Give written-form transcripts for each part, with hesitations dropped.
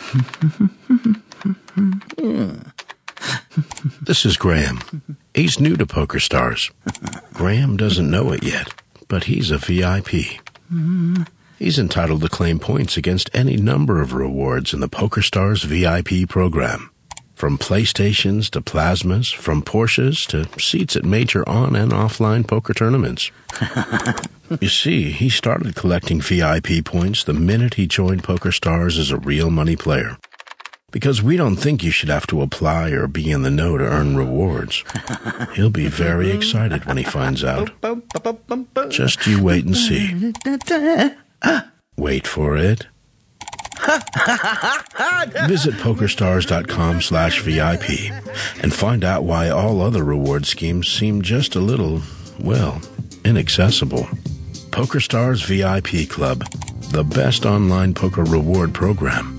This is Graham. He's new to PokerStars. Graham doesn't know it yet, but he's a VIP. He's entitled to claim points against any number of rewards in the PokerStars VIP program. From PlayStations to plasmas, from Porsches to seats at major on- and offline poker tournaments. You see, he started collecting VIP points the minute he joined PokerStars as a real money player. Because we don't think you should have to apply or be in the know to earn rewards. He'll be very excited when he finds out. Just you wait and see. Wait for it. Visit PokerStars.com/VIP and find out why all other reward schemes seem just a little, well, inaccessible. PokerStars VIP Club, the best online poker reward program.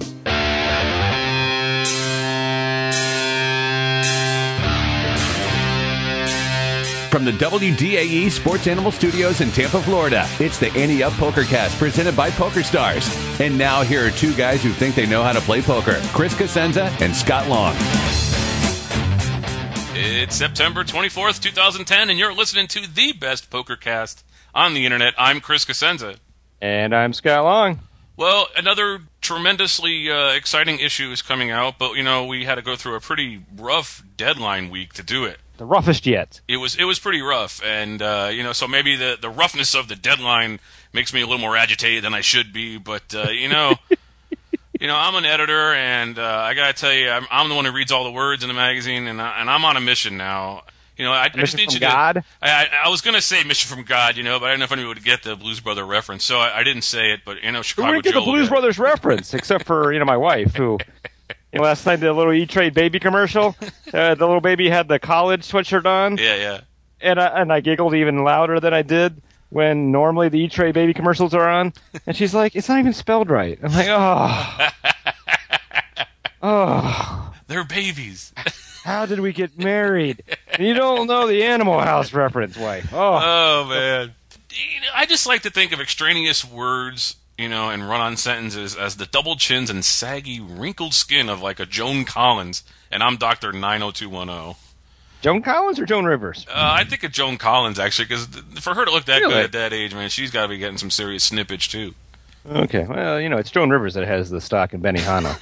From the WDAE Sports Animal Studios in Tampa, Florida, it's the Ante Up PokerCast presented by PokerStars. And now here are two guys who think they know how to play poker, Chris Cosenza and Scott Long. It's September 24th, 2010, and you're listening to the best PokerCast on the internet. I'm Chris Cosenza. And I'm Scott Long. Well, another tremendously exciting issue is coming out, but, you know, we had to go through a pretty rough deadline week to do it. The roughest yet. It was pretty rough, and you know, so maybe the roughness of the deadline makes me a little more agitated than I should be. But you know, I'm an editor, and I gotta tell you, I'm the one who reads all the words in the magazine, and I'm on a mission now. You know, I just need you to. God? I was gonna say mission from God, you know, but I didn't know if anyone would get the Blues Brother reference, so I didn't say it. But you know, Chicago Who would get the Blues Brothers reference, except for my wife, who. Last night, the little E-Trade baby commercial, the little baby had the college sweatshirt on. Yeah. And I giggled even louder than I did when normally the E-Trade baby commercials are on. And she's like, it's not even spelled right. I'm like, oh. They're babies. How did we get married? And you don't know the Animal House reference, wife. Oh, man. I just like to think of extraneous words, you know, and run-on sentences as the double chins and saggy, wrinkled skin of like a Joan Collins, and I'm Dr. 90210. Joan Collins or Joan Rivers? I think of Joan Collins, actually, because for her to look that good at that age, man, she's got to be getting some serious snippage, too. Okay, well, it's Joan Rivers that has the stock in Benihana.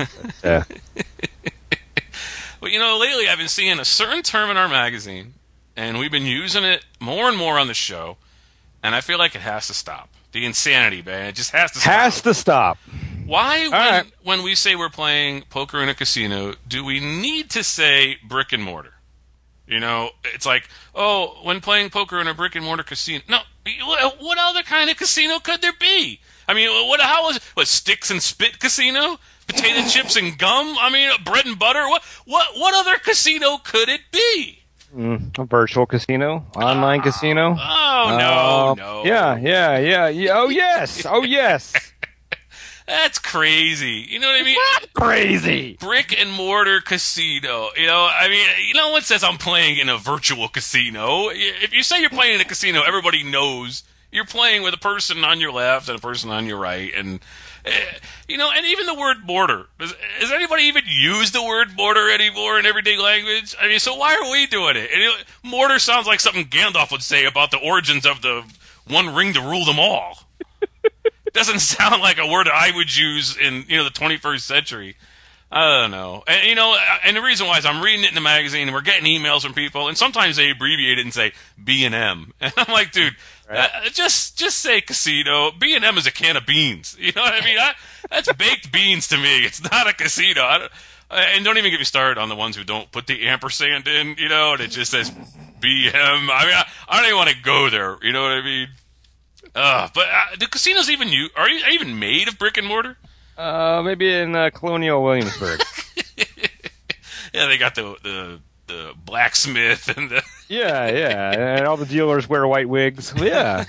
But, you know, lately I've been seeing a certain term in our magazine, and we've been using it more and more on the show, and I feel like it has to stop. The insanity, man. It just has to stop. Has to stop. Why, when we say we're playing poker in a casino, do we need to say brick and mortar? You know, it's like, oh, when playing poker in a brick and mortar casino. No, what other kind of casino could there be? I mean, how was it? What, sticks and spit casino? Potato chips and gum? I mean, bread and butter? What other casino could it be? A virtual casino, online casino. Oh no! Yeah. Oh yes. That's crazy. You know what I mean? Not crazy. Brick and mortar casino. You know, I mean, no one says I'm playing in a virtual casino. If you say you're playing in a casino, everybody knows you're playing with a person on your left and a person on your right, and you know, and even the word mortar. Does anybody even use the word mortar anymore in everyday language? I mean, so why are we doing it? And mortar sounds like something Gandalf would say about the origins of the One Ring to rule them all. Doesn't sound like a word I would use in, you know, the 21st century. I don't know. And, you know, and the reason why is I'm reading it in the magazine and we're getting emails from people, and sometimes they abbreviate it and say B&M. And I'm like, dude, just say casino. B&M is a can of beans. You know what I mean? That's baked beans to me. It's not a casino. And don't even get me started on the ones who don't put the ampersand in, you know, and it just says B&M. I mean, I don't even want to go there. You know what I mean? But do casinos even are you even made of brick and mortar? Maybe in Colonial Williamsburg. Yeah, they got the blacksmith and the yeah, and all the dealers wear white wigs. Yeah.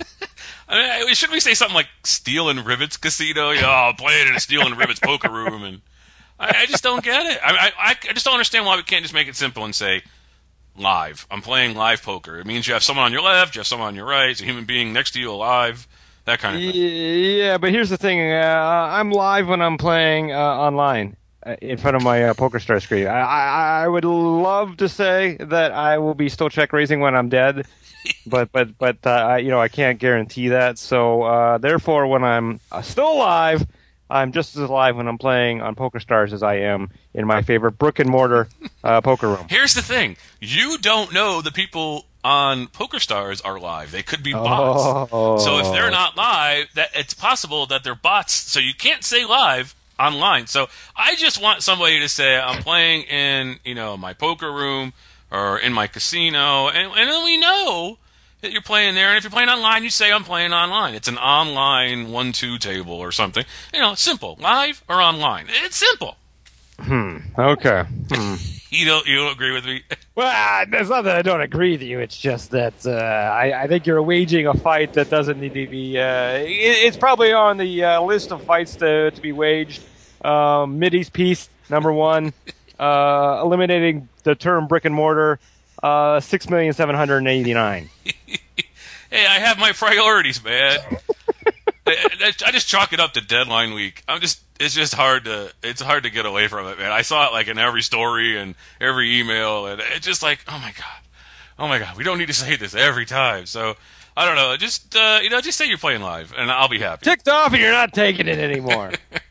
I mean, should we say something like Steel and Rivets Casino? You know, I'm playing in a Steel and Rivets poker room, and I just don't get it. I just don't understand why we can't just make it simple and say live. I'm playing live poker. It means you have someone on your left, you have someone on your right. It's a human being next to you alive. that kind of thing. Yeah, but here's the thing. I'm live when I'm playing online in front of my PokerStars screen. I would love to say that I will be still check raising when I'm dead, but I can't guarantee that. So therefore, when I'm still alive, I'm just as alive when I'm playing on PokerStars as I am in my favorite brick and mortar poker room. Here's the thing: you don't know the people on PokerStars are live. They could be bots. Oh. So if they're not live, that it's possible that they're bots. So you can't say live online. So I just want somebody to say I'm playing in my poker room or in my casino, and then we know that you're playing there. And if you're playing online, you say I'm playing online. It's an online 1-2 table or something. Simple. Live or online. It's simple. Okay. You don't agree with me? Well, it's not that I don't agree with you. It's just that I think you're waging a fight that doesn't need to be. It's probably on the list of fights to be waged. Mideast peace, number one. Eliminating the term brick and mortar. 6,789,000. Hey, I have my priorities, man. I just chalk it up to deadline week. It's just hard to get away from it, man. I saw it like in every story and every email, and it's just like, oh my god, we don't need to say this every time. So I don't know, just say you're playing live, and I'll be happy. Ticked off, and you're not taking it anymore.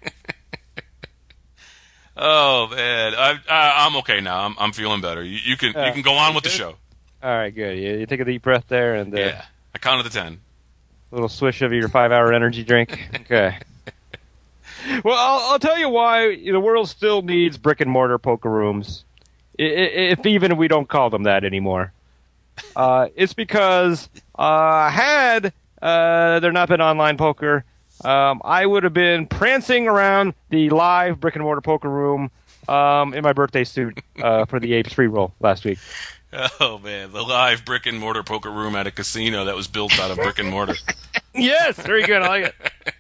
Oh man, I'm okay now. I'm feeling better. You can go on with the show. All right, good. You take a deep breath there, and yeah, I counted to 10. A little swish of your 5-hour energy drink. Okay. Well, I'll tell you why the world still needs brick and mortar poker rooms, if even we don't call them that anymore. It's because had there not been online poker, I would have been prancing around the live brick and mortar poker room in my birthday suit for the Apes free roll last week. Oh man, the live brick and mortar poker room at a casino that was built out of brick and mortar. Yes, very good. I like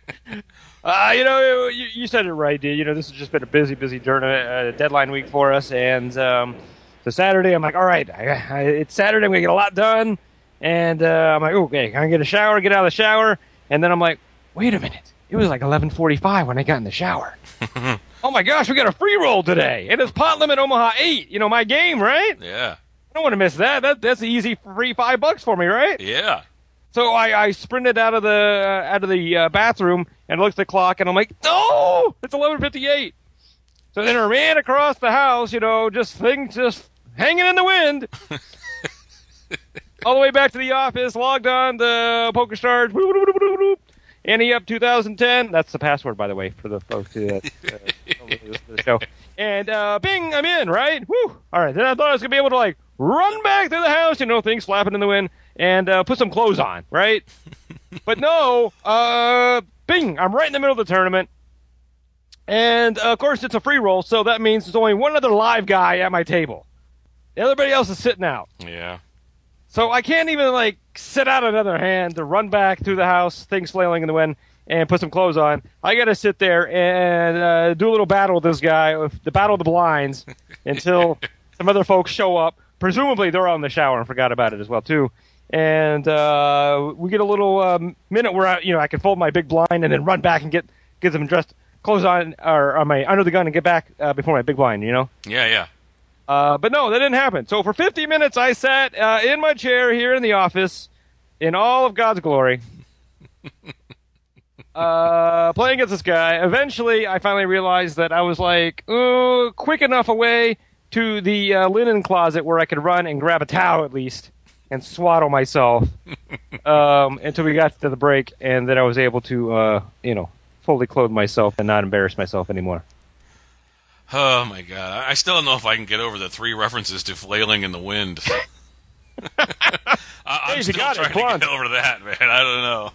it. You said it right, dude. This has just been a busy journey, deadline week for us. And so Saturday, I'm like, all right, it's Saturday. I'm going to get a lot done. And I'm like, okay, can I get a shower, get out of the shower? And then I'm like, wait a minute. It was like 11:45 when I got in the shower. Oh, my gosh, we got a free roll today. And it's Pot Limit Omaha 8, my game, right? Yeah. I don't want to miss that. That's an easy free $5 for me, right? Yeah. So I sprinted out of the bathroom and looked at the clock, and I'm like, no, it's 11:58. So then I ran across the house, just hanging in the wind, all the way back to the office, logged on to PokerStars, Ante Up 2010. That's the password, by the way, for the folks who the show. And bing, I'm in, right? Woo! All right, then I thought I was going to be able to, run back through the house, things flapping in the wind, and put some clothes on, right? But no, bing, I'm right in the middle of the tournament. And, of course, it's a free roll, so that means there's only one other live guy at my table. Everybody else is sitting out. Yeah. So I can't even, sit out another hand to run back through the house, things flailing in the wind, and put some clothes on. I got to sit there and do a little battle with this guy, the battle of the blinds, until some other folks show up. Presumably they're all in the shower and forgot about it as well, too. And we get a little minute where I can fold my big blind and then run back and get them dressed, clothes on, or my under the gun and get back before my big blind, Yeah. But no, that didn't happen. So for 50 minutes I sat in my chair here in the office in all of God's glory, playing against this guy. Eventually I finally realized that I was quick enough away to the linen closet where I could run and grab a towel at least and swaddle myself until we got to the break, and then I was able to, fully clothe myself and not embarrass myself anymore. Oh, my God. I still don't know if I can get over the 3 references to flailing in the wind. I'm still trying to get over that, man. I don't know.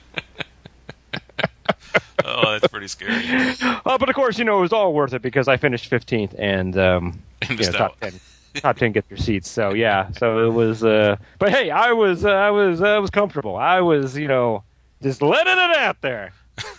Oh, that's pretty scary. But of course, it was all worth it because I finished 15th and top 10 get your seats. So yeah, so it was. But hey, I was comfortable. I was, just letting it out there.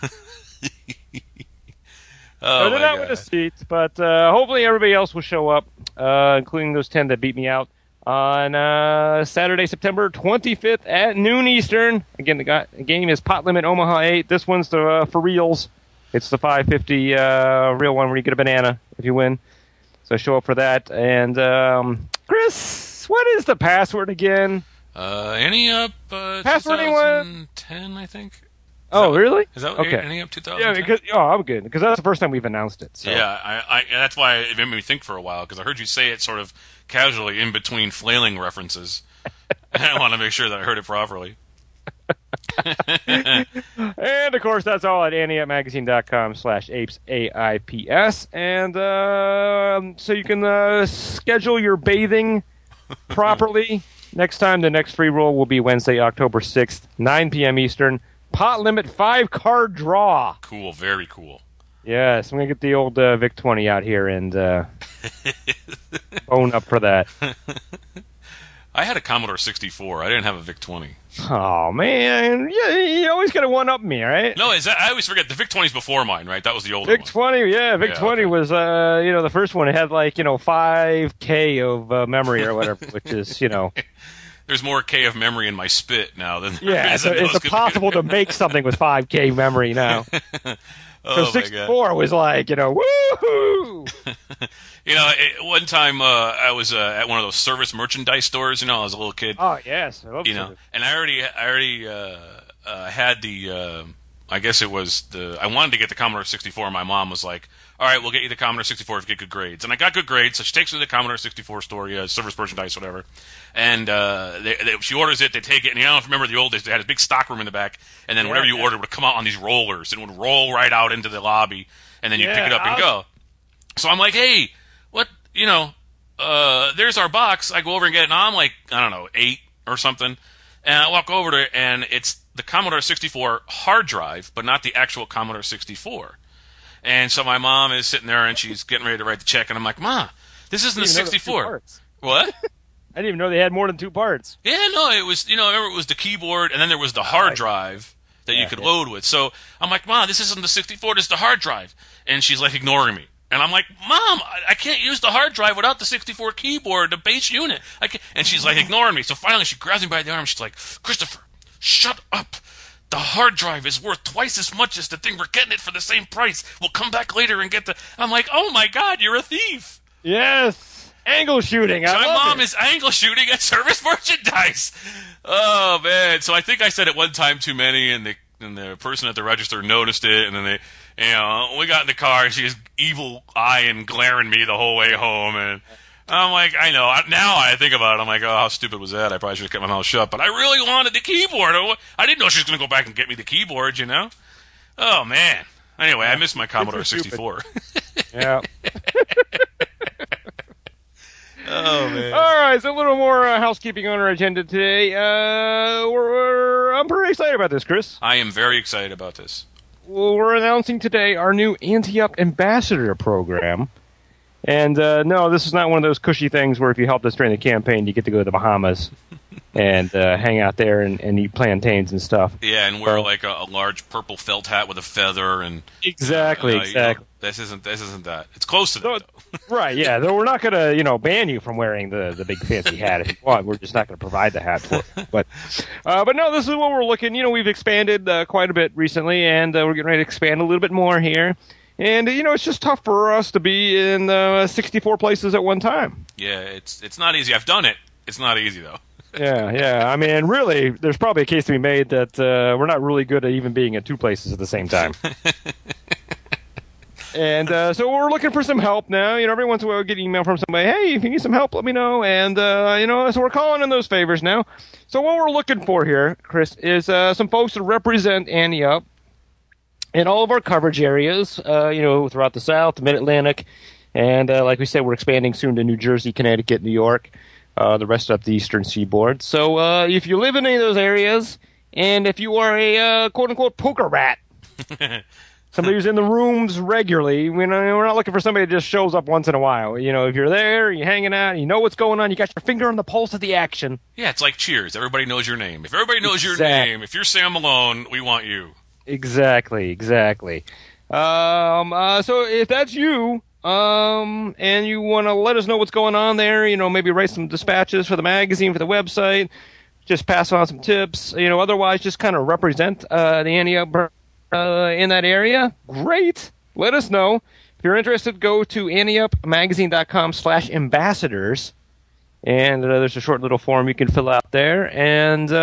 Oh, I did not win a seat, but hopefully everybody else will show up, including those 10 that beat me out. on Saturday, September 25th at noon Eastern. Again, the game is Pot Limit Omaha 8. This one's for reals. It's the 550 real one where you get a banana if you win. So show up for that. And Chris, what is the password again? Any up password 2010, I think. Really? Is that okay? Any up 2010? Yeah, because I'm good because that's the first time we've announced it. So. Yeah, I that's why it made me think for a while because I heard you say it sort of casually in between flailing references, and I want to make sure that I heard it properly. And of course, that's all at anteupmagazine.com/apes AIPS, and so you can schedule your bathing properly. Next time, the next free roll will be Wednesday, October 6th, 9 p.m. Eastern. Pot limit 5-card draw. Cool, very cool. Yes, I'm going to get the old VIC-20 out here and bone up for that. I had a Commodore 64. I didn't have a VIC-20. Oh, man. Yeah, you always got to one-up me, right? No, I always forget. The VIC-20's before mine, right? That was the older VIC-20, one. yeah. VIC-20 was, the first one. It had, 5K of memory or whatever, which is, There's more K of memory in my spit now than yeah, it's impossible to make something with 5K memory now. So 64 was woohoo! One time I was at one of those service merchandise stores. I was a little kid. Oh yes, I love service. And I already had the. I guess it was I wanted to get the Commodore 64. My mom was like, "All right, we'll get you the Commodore 64 if you get good grades." And I got good grades, so she takes me to the Commodore 64 store, service merchandise, whatever. And she orders it, they take it, and I don't know if you remember the old days, they had a big stock room in the back, and then whatever you ordered would come out on these rollers, and it would roll right out into the lobby, and then you pick it up and go. So I'm like, hey, what, there's our box. I go over and get it, and I'm like, I don't know, 8 or something, and I walk over to it, and it's the Commodore 64 hard drive, but not the actual Commodore 64. And so my mom is sitting there, and she's getting ready to write the check, and I'm like, Ma, this isn't the 64. What? I didn't even know they had more than 2 parts. Yeah, no, it was, I remember it was the keyboard, and then there was the hard drive that you could load with. So I'm like, Mom, this isn't the 64, this is the hard drive. And she's like ignoring me. And I'm like, Mom, I can't use the hard drive without the 64 keyboard, the base unit. And she's like ignoring me. So finally she grabs me by the arm, she's like, Christopher, shut up. The hard drive is worth twice as much as the thing. We're getting it for the same price. We'll come back later and get the... I'm like, oh my God, you're a thief. Yes. Angle shooting. So my mom is angle shooting at service merchandise. Oh man! So I think I said it one time too many, and the person at the register noticed it, and then we got in the car, and she was evil eyeing, glaring me the whole way home, and I'm like, I know. Now I think about it, I'm like, oh, how stupid was that? I probably should have kept my mouth shut. But I really wanted the keyboard. I didn't know she was going to go back and get me the keyboard. Oh man. Anyway, I missed my Commodore 64. Yeah. Oh, man. All right, so a little more housekeeping on our agenda today. I'm pretty excited about this, Chris. I am very excited about this. Well, we're announcing today our new Ante-Up Ambassador program. And no, this is not one of those cushy things where if you helped us during the campaign, you get to go to the Bahamas and hang out there and eat plantains and stuff. Yeah, and wear like a large purple felt hat with a feather and exactly. This isn't that. It's close to that. Though. Right? Yeah. Though we're not going to ban you from wearing the big fancy hat if you want. We're just not going to provide the hat for it. But no, this is what we're looking. We've expanded quite a bit recently, and we're getting ready to expand a little bit more here. And, it's just tough for us to be in 64 places at one time. Yeah, it's not easy. I've done it. It's not easy, though. Yeah. I mean, really, there's probably a case to be made that we're not really good at even being at 2 places at the same time. And so we're looking for some help now. Every once in a while we get an email from somebody, hey, if you need some help, let me know. And, so we're calling in those favors now. So what we're looking for here, Chris, is some folks to represent Ante-Up in all of our coverage areas, throughout the South, the Mid-Atlantic, and like we said, we're expanding soon to New Jersey, Connecticut, New York, the rest of the Eastern Seaboard. So if you live in any of those areas, and if you are a quote-unquote poker rat, somebody who's in the rooms regularly, we're not looking for somebody that just shows up once in a while. If you're there, you're hanging out, you know what's going on, you got your finger on the pulse of the action. Yeah, it's like Cheers. Everybody knows your name. If everybody knows your name, if you're Sam Malone, we want you. Exactly. So if that's you, and you want to let us know what's going on there, maybe write some dispatches for the magazine, for the website, just pass on some tips, otherwise just kind of represent the Ante Up in that area, great. Let us know. If you're interested, go to anteupmagazine.com/ambassadors. And there's a short little form you can fill out there. And,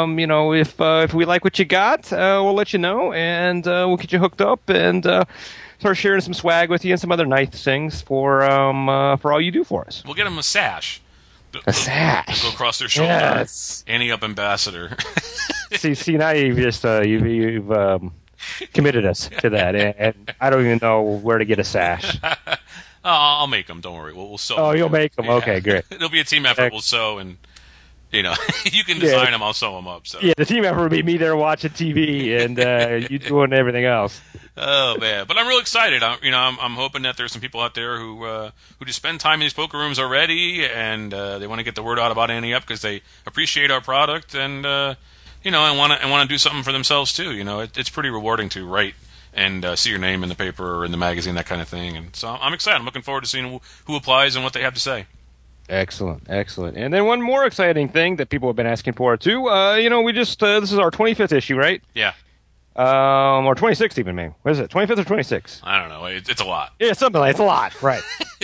if we like what you got, we'll let you know. And we'll get you hooked up and start sharing some swag with you and some other nice things for all you do for us. We'll get them a sash. A sash. Go across their shoulder. Yes. Ante Up ambassador. see, now you've just you've committed us to that. And I don't even know where to get a sash. I'll make them. Don't worry. We'll sew. Oh, you'll make them. Yeah. Okay, great. It'll be a team effort. We'll sew, and you can design them. I'll sew them up. So. Yeah, the team effort would be me there watching TV and you doing everything else. Oh man, but I'm real excited. I'm hoping that there's some people out there who just spend time in these poker rooms already, and they want to get the word out about Ante Up because they appreciate our product, and and want to do something for themselves too. It's pretty rewarding to write and see your name in the paper or in the magazine, that kind of thing. And so I'm excited. I'm looking forward to seeing who applies and what they have to say. Excellent. And then one more exciting thing that people have been asking for, too. We just, this is our 25th issue, right? Yeah. Or 26th even, maybe. What is it, 25th or 26th? I don't know. It's a lot. Yeah, something like it's a lot, right.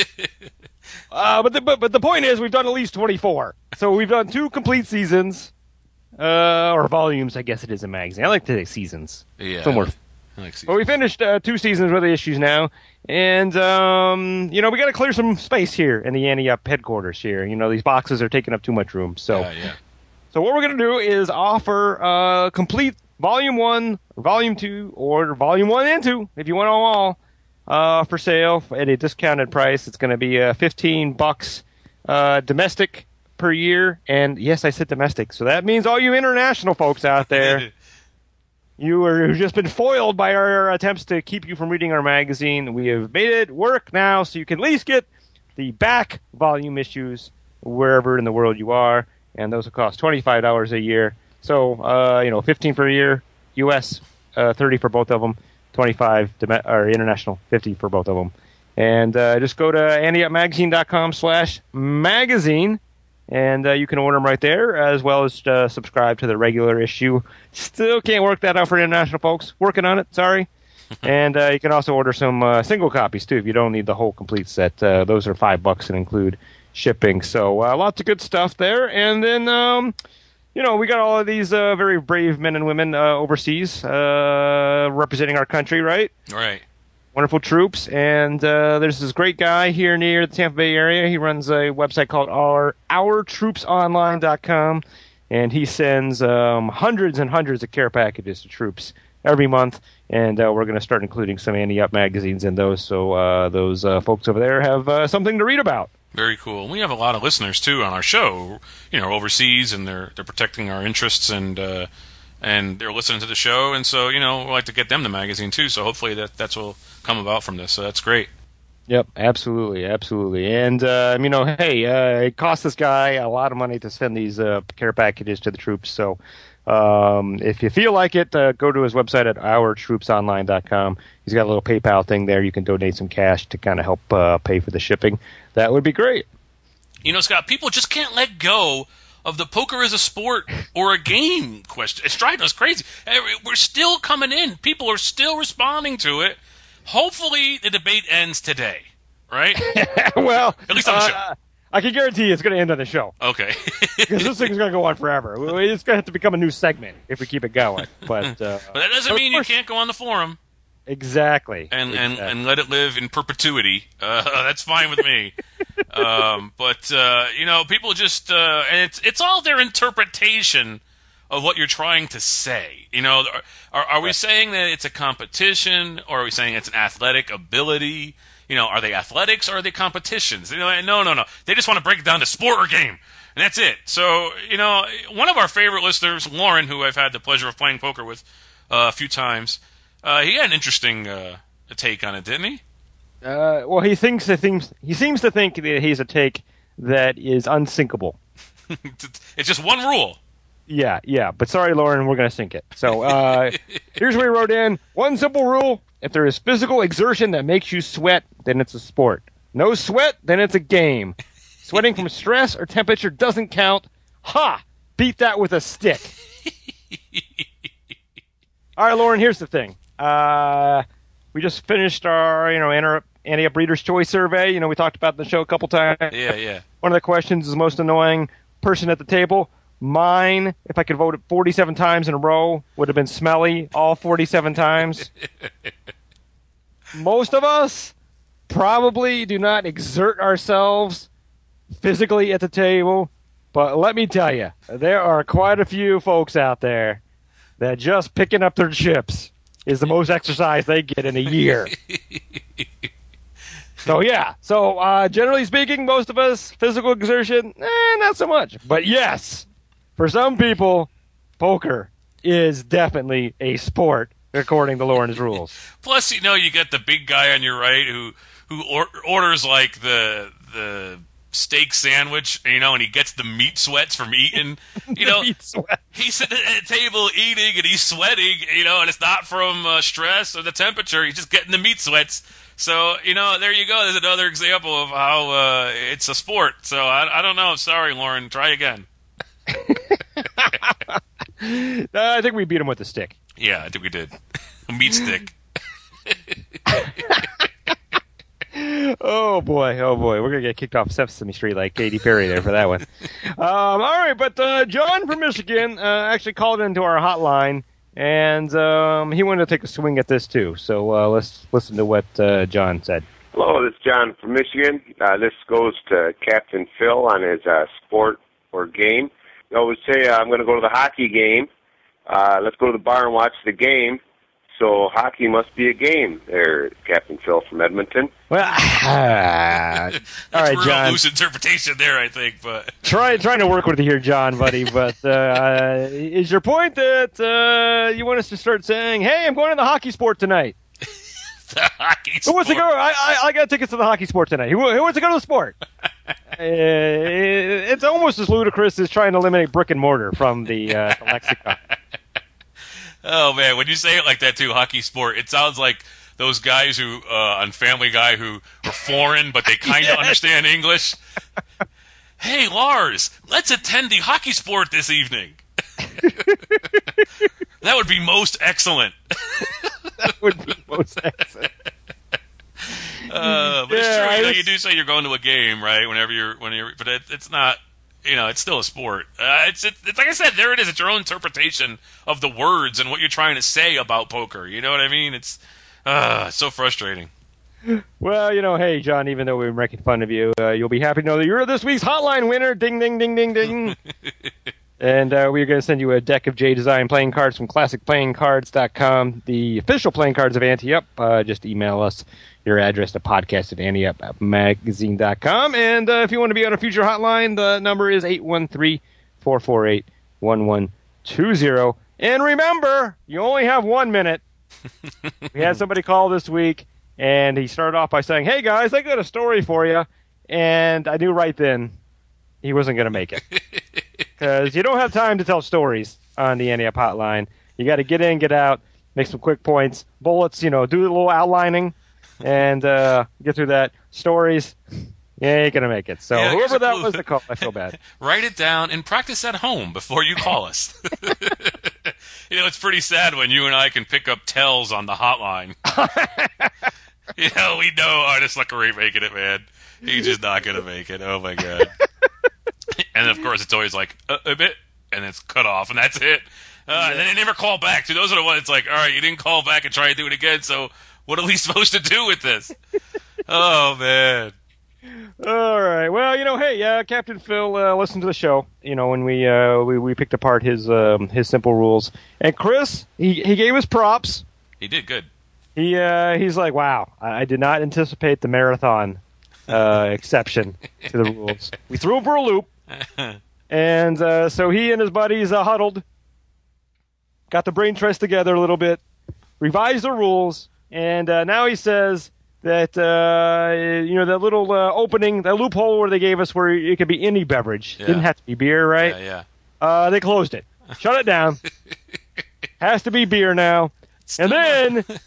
But the point is we've done at least 24. So we've done 2 complete seasons, or volumes, I guess it is a magazine. I like to say seasons. Yeah. But we finished 2 seasons worth of issues now, and we got to clear some space here in the Ante Up headquarters here. These boxes are taking up too much room. So, So what we're going to do is offer complete Volume 1, Volume 2, or Volume 1 and 2, if you want them all, for sale at a discounted price. It's going to be $15 domestic per year, and yes, I said domestic, so that means all you international folks out there. You've just been foiled by our attempts to keep you from reading our magazine. We have made it work now, so you can at least get the back volume issues wherever in the world you are, and those will cost $25 a year. So, $15 per year, U.S., $30 for both of them, $25 or international, $50 for both of them. And just go to anteupmagazine.com/magazine. And you can order them right there, as well as subscribe to the regular issue. Still can't work that out for international folks. Working on it, sorry. And you can also order some single copies, too, if you don't need the whole complete set. Those are $5 and include shipping. So lots of good stuff there. And then, we got all of these very brave men and women overseas representing our country, right? Right. Wonderful troops, and there's this great guy here near the Tampa Bay area. He runs a website called OurTroopsOnline.com, and he sends hundreds and hundreds of care packages to troops every month, and we're going to start including some Ante Up magazines in those, so those folks over there have something to read about. Very cool. We have a lot of listeners, too, on our show, overseas, and they're protecting our interests, and they're listening to the show, and so, we'd like to get them the magazine, too, so hopefully that's what will come about from this, so that's great. Yep, absolutely. And, it cost this guy a lot of money to send these care packages to the troops, so if you feel like it, go to his website at OurTroopsOnline.com. He's got a little PayPal thing there. You can donate some cash to kind of help pay for the shipping. That would be great. Scott, people just can't let go of the poker as a sport or a game question. It's driving us crazy. We're still coming in. People are still responding to it. Hopefully the debate ends today, right? Well, at least on the show. I can guarantee you it's going to end on the show. Okay. Because this thing's going to go on forever. It's going to have to become a new segment if we keep it going. But that doesn't mean you can't go on the forum. Exactly. And let it live in perpetuity. That's fine with me. But people just and it's all their interpretation of what you're trying to say. Are we saying that it's a competition, or are we saying it's an athletic ability? Are they athletics or are they competitions? No. They just want to break it down to sport or game, and that's it. So, one of our favorite listeners, Lauren, who I've had the pleasure of playing poker with a few times, he had an interesting take on it, didn't he? Well, he seems to think that he's a take that is unsinkable. It's just one rule. Yeah. But sorry, Lauren, we're going to sink it. So here's what he wrote in. One simple rule. If there is physical exertion that makes you sweat, then it's a sport. No sweat, then it's a game. Sweating from stress or temperature doesn't count. Ha! Beat that with a stick. All right, Lauren, here's the thing. We just finished our, Antioch Breeders' Choice Survey. We talked about the show a couple times. Yeah. One of the questions is the most annoying person at the table. Mine, if I could vote it 47 times in a row, would have been Smelly all 47 times. Most of us probably do not exert ourselves physically at the table, but let me tell you, there are quite a few folks out there that just picking up their chips is the most exercise they get in a year. So generally speaking, most of us, physical exertion, not so much. But yes, for some people, poker is definitely a sport, according to Lauren's rules. Plus, you get the big guy on your right who orders like the steak sandwich, and he gets the meat sweats from eating. He's sitting at a table eating and he's sweating, and it's not from stress or the temperature. He's just getting the meat sweats. So, there you go. There's another example of how it's a sport. So I don't know. Sorry, Lauren. Try again. I think we beat him with a stick. Yeah, I think we did. A meat stick. Oh boy, we're going to get kicked off Sesame Street like Katy Perry there for that one. All right, but John from Michigan actually called into our hotline, and he wanted to take a swing at this too. So let's listen to what John said. Hello, this is John from Michigan. This goes to Captain Phil on his sport or game. You always say, I'm going to go to the hockey game. Let's go to the bar and watch the game. So hockey must be a game there, Captain Phil from Edmonton. Well, all right, real John. Loose interpretation there, I think. But trying to work with you here, John, buddy. But is your point that you want us to start saying, "Hey, I'm going to the hockey sport tonight"? The hockey sport. Who wants to go? I got tickets to the hockey sport tonight. Who wants to go to the sport? It's almost as ludicrous as trying to eliminate brick and mortar from the lexicon. Oh, man, when you say it like that, too, hockey sport, it sounds like those guys who on Family Guy who are foreign, but they kind of understand English. Hey, Lars, let's attend the hockey sport this evening. That would be most excellent. That would be most excellent. But it's true. You do say you're going to a game, right? But it's not. It's still a sport. It's like I said, there it is. It's your own interpretation of the words and what you're trying to say about poker. You know what I mean? It's so frustrating. Well, hey, John, even though we were making fun of you, you'll be happy to know that you're this week's hotline winner. Ding, ding, ding, ding, ding. And we're going to send you a deck of J Design playing cards from ClassicPlayingCards.com, the official playing cards of Ante Up. Just email us your address to podcast@anteupmagazine.com. And if you want to be on a future hotline, the number is 813-448-1120. And remember, you only have 1 minute. We had somebody call this week, and he started off by saying, "Hey, guys, I got a story for you." And I knew right then he wasn't going to make it. Because you don't have time to tell stories on the Ante Up hotline. You got to get in, get out, make some quick points, bullets, do a little outlining, and get through that. Stories, you ain't going to make it. So whoever that was that called, I feel bad. Write it down and practice at home before you call us. It's pretty sad when you and I can pick up tells on the hotline. We know Artist Lucker ain't making it, man. He's just not going to make it. Oh, my God. And, of course, it's always like, a bit, and it's cut off, and that's it. And then they never call back. So those are the ones, it's like, all right, you didn't call back and try to do it again, so what are we supposed to do with this? Oh, man. All right. Well, hey, Captain Phil listened to the show, when we picked apart his simple rules. And Chris, he gave us props. He did good. He's like, wow, I did not anticipate the marathon exception to the rules. We threw him for a loop. And so he and his buddies huddled, got the brain trust together a little bit, revised the rules, and now he says that, that little opening, that loophole where they gave us where it could be any beverage. Yeah. Didn't have to be beer, right? Yeah. They closed it. Shut it down. Has to be beer now. And then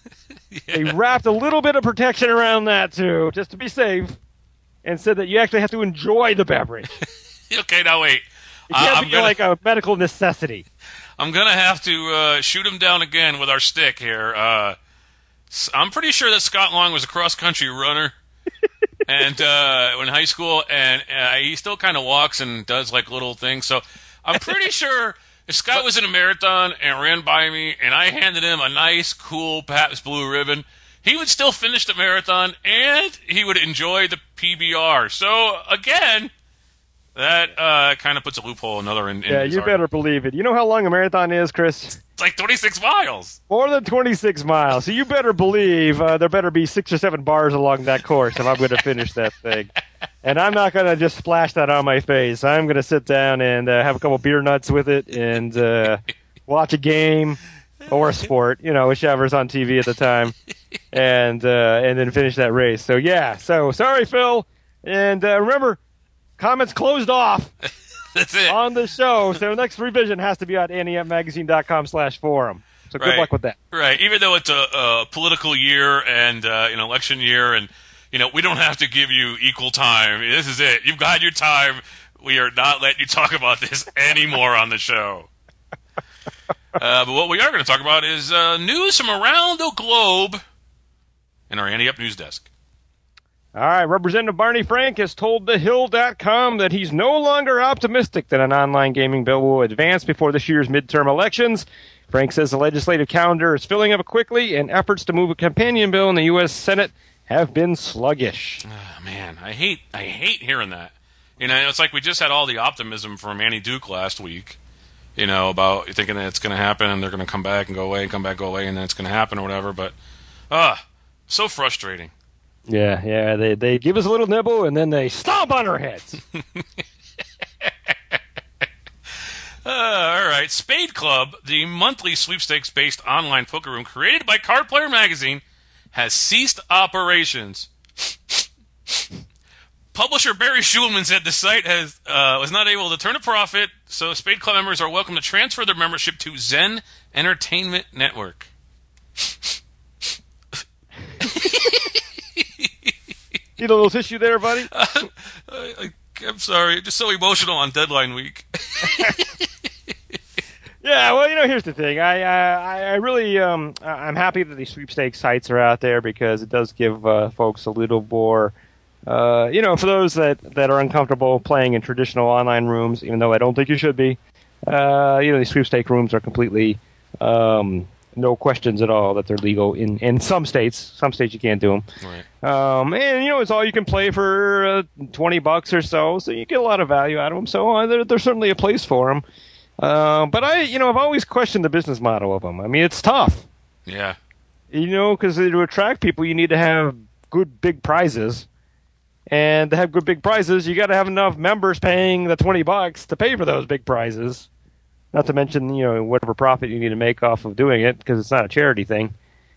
They wrapped a little bit of protection around that, too, just to be safe, and said that you actually have to enjoy the beverage. Okay, now wait. It can't be like a medical necessity. I'm going to have to shoot him down again with our stick here. I'm pretty sure that Scott Long was a cross-country runner and in high school, and he still kind of walks and does like little things. So I'm pretty sure if Scott was in a marathon and ran by me and I handed him a nice, cool Pabst Blue Ribbon, he would still finish the marathon and he would enjoy the PBR. So, again, that kind of puts a loophole in you argument. better believe it. You know how long a marathon is, Chris? It's like 26 miles. More than 26 miles. So you better believe there better be 6 or 7 bars along that course if I'm going to finish that thing. And I'm not going to just splash that on my face. I'm going to sit down and have a couple beer nuts with it and watch a game or a sport, whichever's on TV at the time, and then finish that race. So, yeah. So, sorry, Phil. And remember, comments closed off. That's it. On the show. So the next revision has to be on AnyUpMagazine.com/forum. So good luck with that. Right. Even though it's a political year and election year, and we don't have to give you equal time. This is it. You've got your time. We are not letting you talk about this anymore on the show. But what we are going to talk about is news from around the globe in our Andy Up News Desk. All right, Representative Barney Frank has told TheHill.com that he's no longer optimistic that an online gaming bill will advance before this year's midterm elections. Frank says the legislative calendar is filling up quickly, and efforts to move a companion bill in the U.S. Senate have been sluggish. Oh, man, I hate hearing that. It's like we just had all the optimism from Annie Duke last week, about thinking that it's going to happen and they're going to come back and go away and come back, go away, and then it's going to happen or whatever. But, so frustrating. Yeah, they give us a little nibble and then they stomp on our heads. All right. Spade Club, the monthly sweepstakes-based online poker room created by Card Player Magazine, has ceased operations. Publisher Barry Schulman said the site was not able to turn a profit, so Spade Club members are welcome to transfer their membership to Zen Entertainment Network. Need a little tissue there, buddy? I'm sorry. Just so emotional on deadline week. Yeah, well, here's the thing. I really, I'm happy that these sweepstakes sites are out there because it does give folks a little more, for those that are uncomfortable playing in traditional online rooms, even though I don't think you should be, these sweepstake rooms are completely, no questions at all that they're legal in some states. Some states you can't do them. Right. And it's all you can play for $20 or so you get a lot of value out of them. So there's certainly a place for them. But I've always questioned the business model of them. I mean, it's tough. Yeah. Because to attract people, you need to have good big prizes, and to have good big prizes, you got to have enough members paying the $20 to pay for those big prizes. Not to mention, whatever profit you need to make off of doing it, because it's not a charity thing.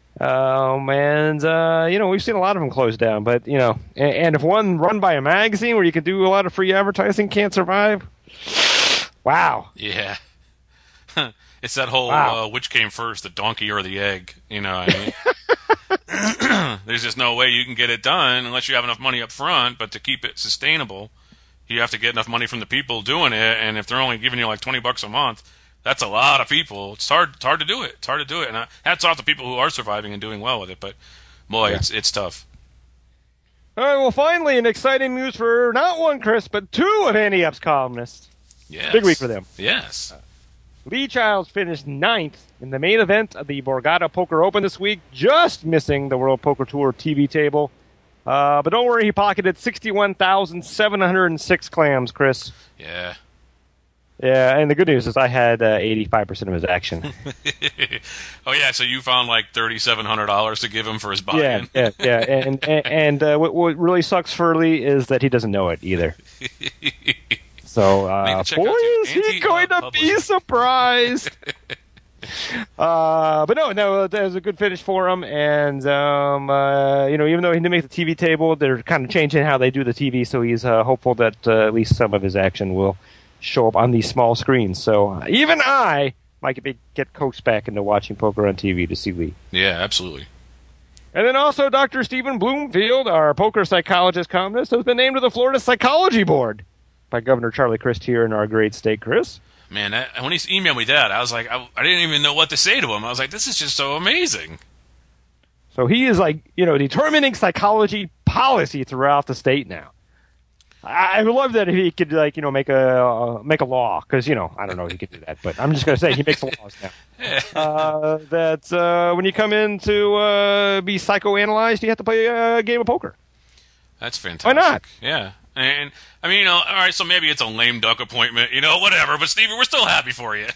We've seen a lot of them close down. But, and if one run by a magazine where you can do a lot of free advertising can't survive, wow. Yeah. It's that whole which came first, the donkey or the egg? There's just no way you can get it done unless you have enough money up front. But to keep it sustainable, you have to get enough money from the people doing it, and if they're only giving you like $20 a month, that's a lot of people. It's hard to do it. It's hard to do it, and hats off to people who are surviving and doing well with it. But boy, yeah. It's tough. All right. Well, finally, an exciting news for not one Chris, but two of Andy Up's columnists. Yes. Big week for them. Yes. Lee Childs finished 9th in the main event of the Borgata Poker Open this week, just missing the World Poker Tour TV table. But don't worry, he pocketed 61,706 clams, Chris. Yeah. Yeah, and the good news is I had 85% of his action. Oh, yeah, so you found like $3,700 to give him for his buy-in. Yeah. And what really sucks for Lee is that he doesn't know it either. So, boy, is he going to be surprised. But no, that was a good finish for him. And, even though he didn't make the TV table, they're kind of changing how they do the TV. So he's hopeful that at least some of his action will show up on these small screens. So even I might get coaxed back into watching poker on TV to see Lee. Yeah, absolutely. And then also Dr. Stephen Bloomfield, our poker psychologist columnist, has been named to the Florida Psychology Board by Governor Charlie Crist here in our great state, Chris. Man, when he emailed me that, I was like, I didn't even know what to say to him. I was like, this is just so amazing. So he is determining psychology policy throughout the state now. I would love that if he could, make a law, because, I don't know if he could do that, but I'm just going to say he makes laws now. That when you come in to be psychoanalyzed, you have to play a game of poker. That's fantastic. Why not? Yeah. And, I mean, all right, so maybe it's a lame duck appointment, whatever, but Stevie, we're still happy for you.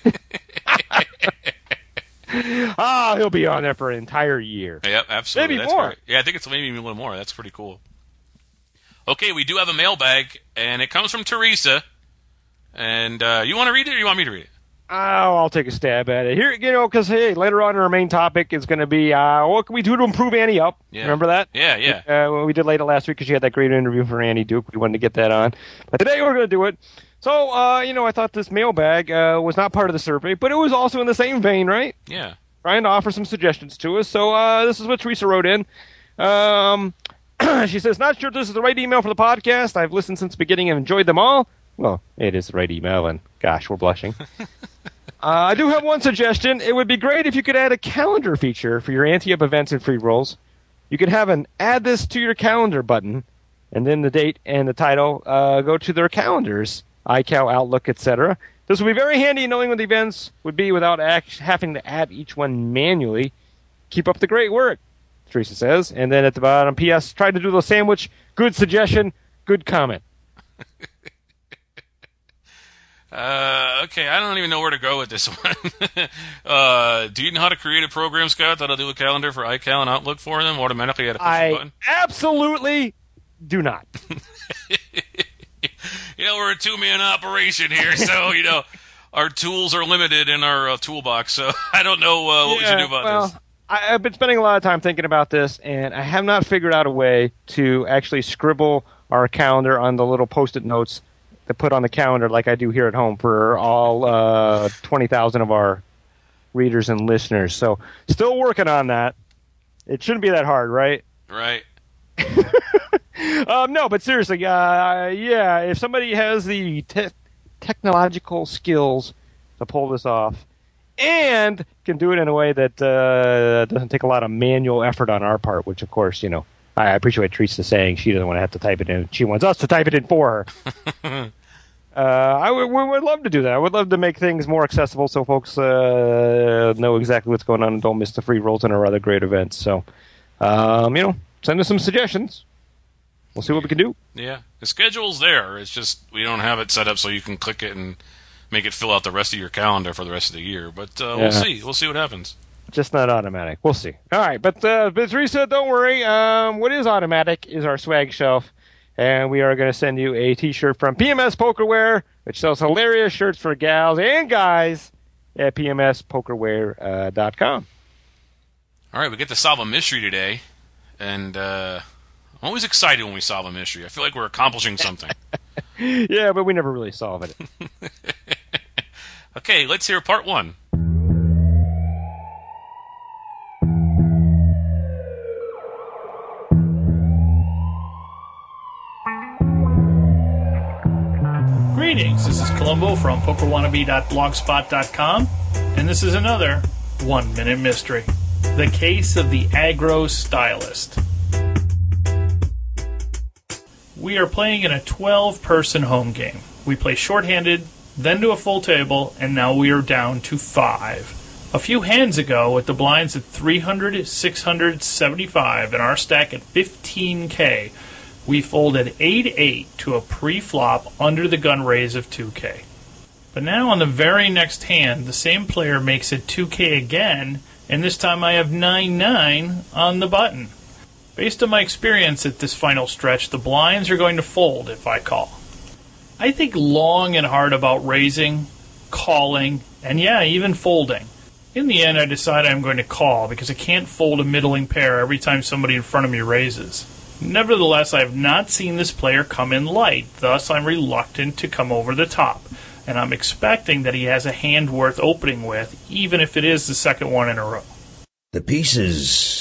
He'll be on there for an entire year. Yep, absolutely. Maybe That's more. Great. Yeah, I think it's maybe even a little more. That's pretty cool. Okay, we do have a mailbag, and it comes from Teresa. And you want to read it, or you want me to read it? Oh, I'll take a stab at it. Here, because, hey, later on in our main topic is going to be, what can we do to improve Annie up? Yeah. Remember that? Yeah. We did later last week because you had that great interview for Annie Duke. We wanted to get that on. But today we're going to do it. So, I thought this mailbag was not part of the survey, but it was also in the same vein, right? Yeah. Trying to offer some suggestions to us. So, this is what Teresa wrote in. She says, not sure if this is the right email for the podcast. I've listened since the beginning and enjoyed them all. Well, it is the right email, and gosh, we're blushing. I do have one suggestion. It would be great if you could add a calendar feature for your Ante Up events and free rolls. You could have an add this to your calendar button, and then the date and the title go to their calendars, iCal, Outlook, etc. This would be very handy knowing when the events would be without having to add each one manually. Keep up the great work, Teresa says. And then at the bottom, P.S., try to do the sandwich. Good suggestion, good comment. Okay, I don't even know where to go with this one. Do you know how to create a program, Scott, that'll do a calendar for iCal and Outlook for them automatically at a push button? Absolutely do not. We're a two-man operation here, so, our tools are limited in our toolbox, so I don't know what we should do about this. I've been spending a lot of time thinking about this, and I have not figured out a way to actually scribble our calendar on the little Post-it notes to put on the calendar like I do here at home for all 20,000 of our readers and listeners. So, still working on that. It shouldn't be that hard, right? Right. No, but seriously, if somebody has the technological skills to pull this off and can do it in a way that doesn't take a lot of manual effort on our part, which, of course, I appreciate what Teresa's saying. She doesn't want to have to type it in. She wants us to type it in for her. We would love to do that. I would love to make things more accessible so folks know exactly what's going on and don't miss the free rolls and our other great events. So, send us some suggestions. We'll see what we can do. Yeah. The schedule's there. It's just we don't have it set up so you can click it and make it fill out the rest of your calendar for the rest of the year. But we'll see. We'll see what happens. Just not automatic. We'll see. All right, but Teresa, don't worry. What is automatic is our swag shelf, and we are going to send you a T-shirt from PMS Pokerwear, which sells hilarious shirts for gals and guys at pmspokerwear.com. All right, we get to solve a mystery today, and I'm always excited when we solve a mystery. I feel like we're accomplishing something. Yeah, but we never really solve it. Okay, let's hear part one. Greetings, this is Columbo from PokerWannabe.blogspot.com, and this is another 1 Minute Mystery. The Case of the Aggro Stylist. We are playing in a 12-person home game. We play shorthanded, then to a full table, and now we are down to 5. A few hands ago, with the blinds at 300, 600, 75, and our stack at 15K, we folded 8-8 to a pre-flop under the gun raise of 2K. But now on the very next hand, the same player makes it 2K again, and this time I have 9-9 on the button. Based on my experience at this final stretch, the blinds are going to fold if I call. I think long and hard about raising, calling, and even folding. In the end, I decide I'm going to call because I can't fold a middling pair every time somebody in front of me raises. Nevertheless, I have not seen this player come in light, thus I'm reluctant to come over the top, and I'm expecting that he has a hand worth opening with, even if it is the second one in a row. The pieces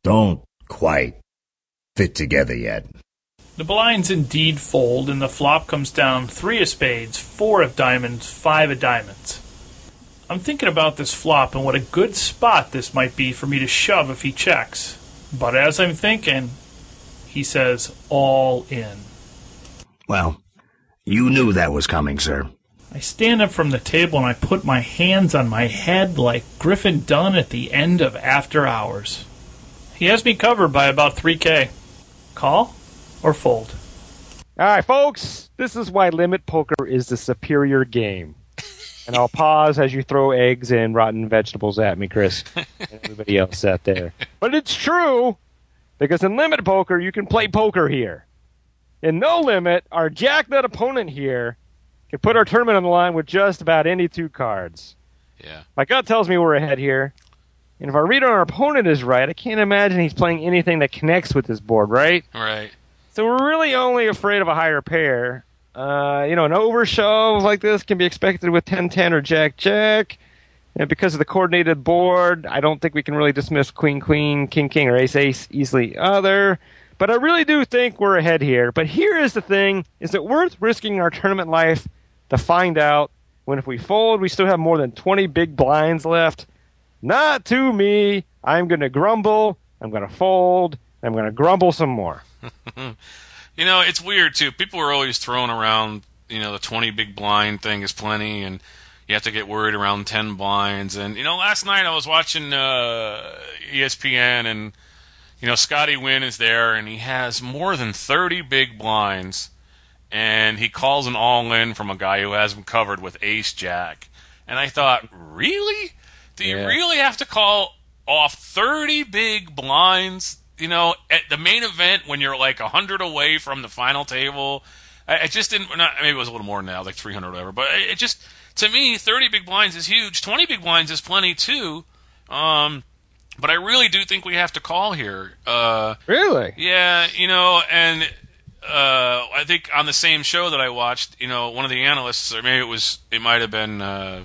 don't quite fit together yet. The blinds indeed fold, and the flop comes down 3 of spades, 4 of diamonds, 5 of diamonds. I'm thinking about this flop and what a good spot this might be for me to shove if he checks. But as I'm thinking, he says all in. Well, you knew that was coming, sir. I stand up from the table and I put my hands on my head like Griffin Dunn at the end of After Hours. He has me covered by about 3K. Call or fold? All right, folks, this is why limit poker is the superior game. And I'll pause as you throw eggs and rotten vegetables at me, Chris, and everybody else out there. But it's true, because in limit poker, you can play poker here. In no limit, our jacknut opponent here can put our tournament on the line with just about any 2 cards. Yeah. My gut tells me we're ahead here. And if our read on our opponent is right, I can't imagine he's playing anything that connects with this board, right? Right. So we're really only afraid of a higher pair. An overshove like this can be expected with 10-10 or Jack-Jack. And because of the coordinated board, I don't think we can really dismiss Queen-Queen, King-King, or Ace-Ace easily either. But I really do think we're ahead here. But here is the thing. Is it worth risking our tournament life to find out when if we fold, we still have more than 20 big blinds left? Not to me. I'm going to grumble. I'm going to fold. I'm going to grumble some more. It's weird, too. People are always throwing around, the 20 big blind thing is plenty, and you have to get worried around 10 blinds. And, last night I was watching ESPN, and, Scotty Wynn is there, and he has more than 30 big blinds, and he calls an all-in from a guy who has him covered with ace-jack. And I thought, really? Do you really have to call off 30 big blinds? At the main event when you're like 100 away from the final table, I just didn't. Maybe it was a little more than that, like 300 or whatever. But it just, to me, 30 big blinds is huge. 20 big blinds is plenty too. But I really do think we have to call here. Really? Yeah, and I think on the same show that I watched, one of the analysts, or maybe it might have been,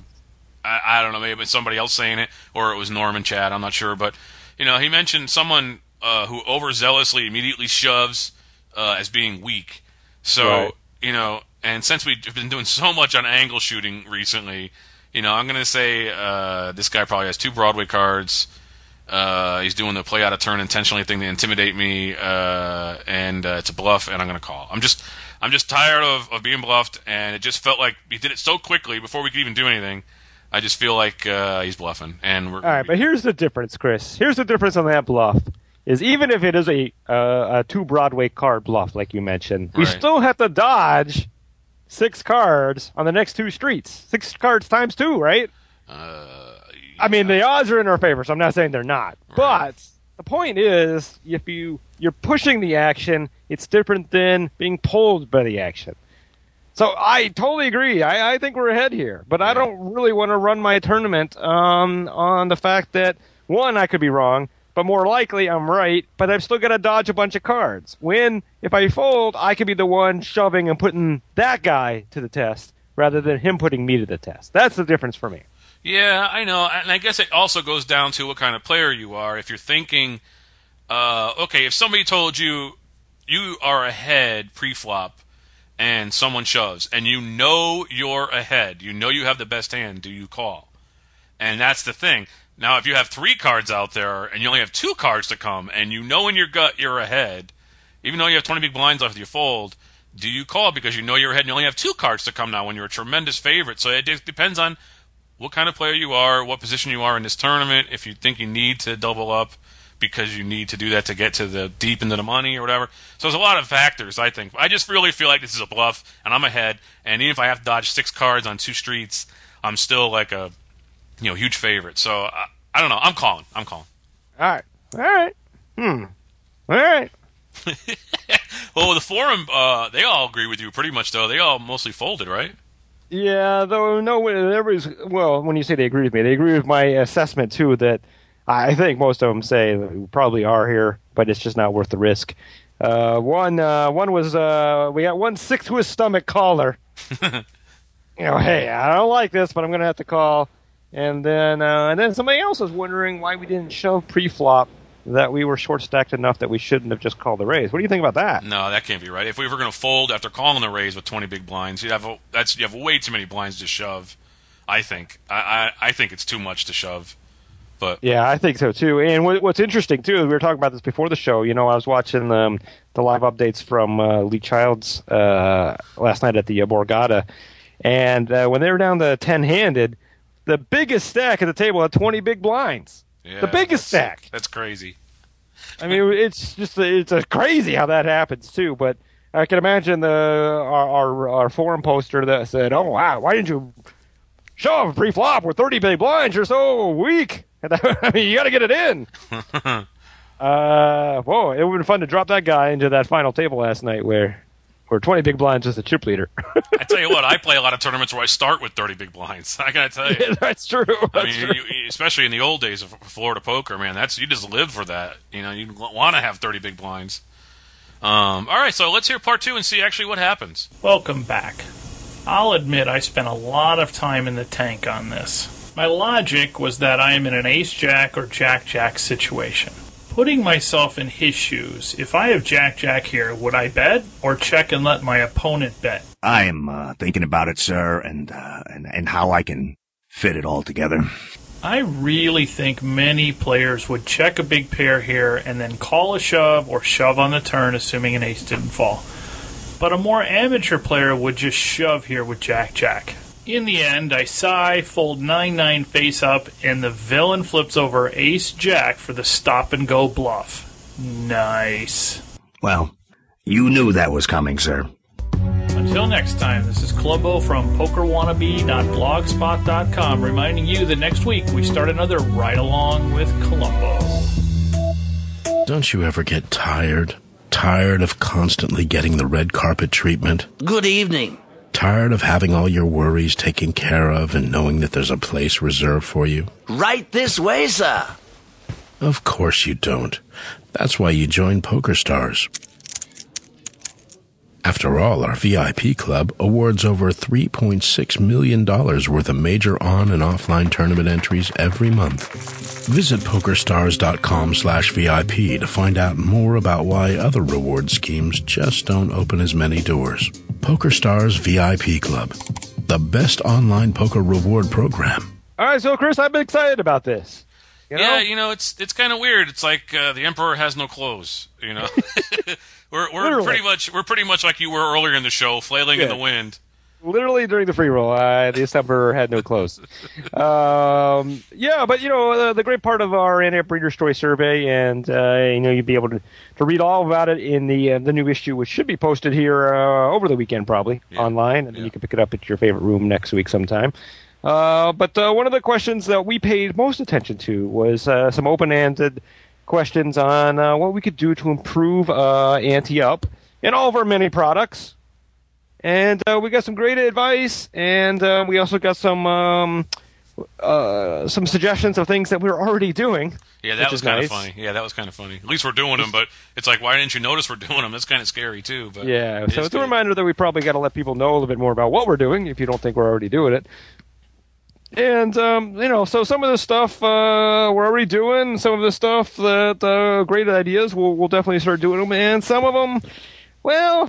I don't know, maybe it was somebody else saying it, or it was Norman Chad, I'm not sure, but he mentioned someone who overzealously immediately shoves as being weak. So, right. And since we've been doing so much on angle shooting recently, I'm going to say this guy probably has 2 Broadway cards. He's doing the play out of turn intentionally thing to intimidate me, and it's a bluff, and I'm going to call. I'm just tired of being bluffed, and it just felt like he did it so quickly before we could even do anything. I just feel like he's bluffing. And all right, but here's the difference, Chris. Here's the difference on that bluff. Is even if it is a 2 Broadway card bluff, like you mentioned, we still have to dodge 6 cards on the next 2 streets. 6 cards times 2, right? I mean, the odds are in our favor, so I'm not saying they're not. Right. But the point is, if you're pushing the action, it's different than being pulled by the action. So I totally agree. I think we're ahead here. But I don't really want to run my tournament on the fact that, one, I could be wrong, but more likely I'm right, but I've still got to dodge a bunch of cards. When, if I fold, I could be the one shoving and putting that guy to the test rather than him putting me to the test. That's the difference for me. Yeah, I know. And I guess it also goes down to what kind of player you are. If you're thinking, okay, if somebody told you are ahead pre-flop and someone shoves and you know you're ahead, you know you have the best hand, do you call? And that's the thing. Now, if you have 3 cards out there and you only have 2 cards to come and you know in your gut you're ahead, even though you have 20 big blinds left, you fold, do you call because you know you're ahead and you only have 2 cards to come now when you're a tremendous favorite? So it depends on what kind of player you are, what position you are in this tournament, if you think you need to double up because you need to do that to get to the deep into the money or whatever. So there's a lot of factors, I think. I just really feel like this is a bluff, and I'm ahead, and even if I have to dodge 6 cards on 2 streets, I'm still like a huge favorite. So I don't know. I'm calling. All right. All right. Well, the forum, they all agree with you pretty much, though. They all mostly folded, right? Yeah, though when you say they agree with me, they agree with my assessment too. That I think most of them say that we probably are here, but it's just not worth the risk. One was we got one sick to his stomach caller. Hey, I don't like this, but I'm gonna have to call. And then somebody else was wondering why we didn't shove pre-flop. that we were short-stacked enough that we shouldn't have just called the raise. What do you think about that? No, that can't be right. If we were going to fold after calling the raise with 20 big blinds, you have way too many blinds to shove. I think. I think it's too much to shove. But yeah, I think so too. And what's interesting too, we were talking about this before the show. I was watching the live updates from Lee Childs last night at the Borgata, and when they were down to 10-handed, the biggest stack at the table had 20 big blinds. Yeah, the biggest stack. That's crazy. I mean, it's crazy how that happens too. But I can imagine our forum poster that said, "Oh wow, why didn't you shove pre-flop with 30 big blinds? You're so weak." I mean, you got to get it in. Whoa! It would have been fun to drop that guy into that final table last night where 20 big blinds is the chip leader. I tell you what, I play a lot of tournaments where I start with 30 big blinds. I gotta tell you, yeah, that's true. Especially in the old days of Florida poker, man. You just live for that. You want to have 30 big blinds. All right, so let's hear part 2 and see actually what happens. Welcome back. I'll admit I spent a lot of time in the tank on this. My logic was that I am in an ace-jack or jack-jack situation. Putting myself in his shoes, if I have jack-jack here, would I bet or check and let my opponent bet? I am thinking about it, sir, and how I can fit it all together. I really think many players would check a big pair here and then call a shove or shove on the turn, assuming an ace didn't fall. But a more amateur player would just shove here with jack-jack. In the end, I sigh, fold 9-9 face up, and the villain flips over ace-jack for the stop-and-go bluff. Nice. Well, you knew that was coming, sir. Until next time, this is Columbo from PokerWannabe.blogspot.com reminding you that next week we start another Ride Along with Columbo. Don't you ever get tired? Tired of constantly getting the red carpet treatment? Good evening. Tired of having all your worries taken care of and knowing that there's a place reserved for you? Right this way, sir. Of course you don't. That's why you joined PokerStars. After all, our VIP club awards over $3.6 million worth of major on- and offline tournament entries every month. Visit PokerStars.com/VIP to find out more about why other reward schemes just don't open as many doors. PokerStars VIP Club, the best online poker reward program. All right, so Chris, I'm excited about this. Yeah, it's kind of weird. It's like the emperor has no clothes. We're pretty much like you were earlier in the show, flailing in the wind. Literally during the free roll, this emperor had no clothes. But the great part of our Ante-Up Reader's Choice survey, and you'd be able to read all about it in the new issue, which should be posted here over the weekend, probably online, and then you can pick it up at your favorite room next week sometime. But one of the questions that we paid most attention to was some open-ended questions on what we could do to improve Ante-Up in all of our many products. And we got some great advice, and we also got some suggestions of things that we're already doing. Yeah, that was kind of funny. Yeah, that was kind of funny. At least we're doing them, but it's like, why didn't you notice we're doing them? That's kind of scary, too. But yeah, so it's a reminder that we probably got to let people know a little bit more about what we're doing if you don't think we're already doing it. And, so some of the stuff we're already doing, some of the stuff that great ideas, we'll definitely start doing them. And some of them, well,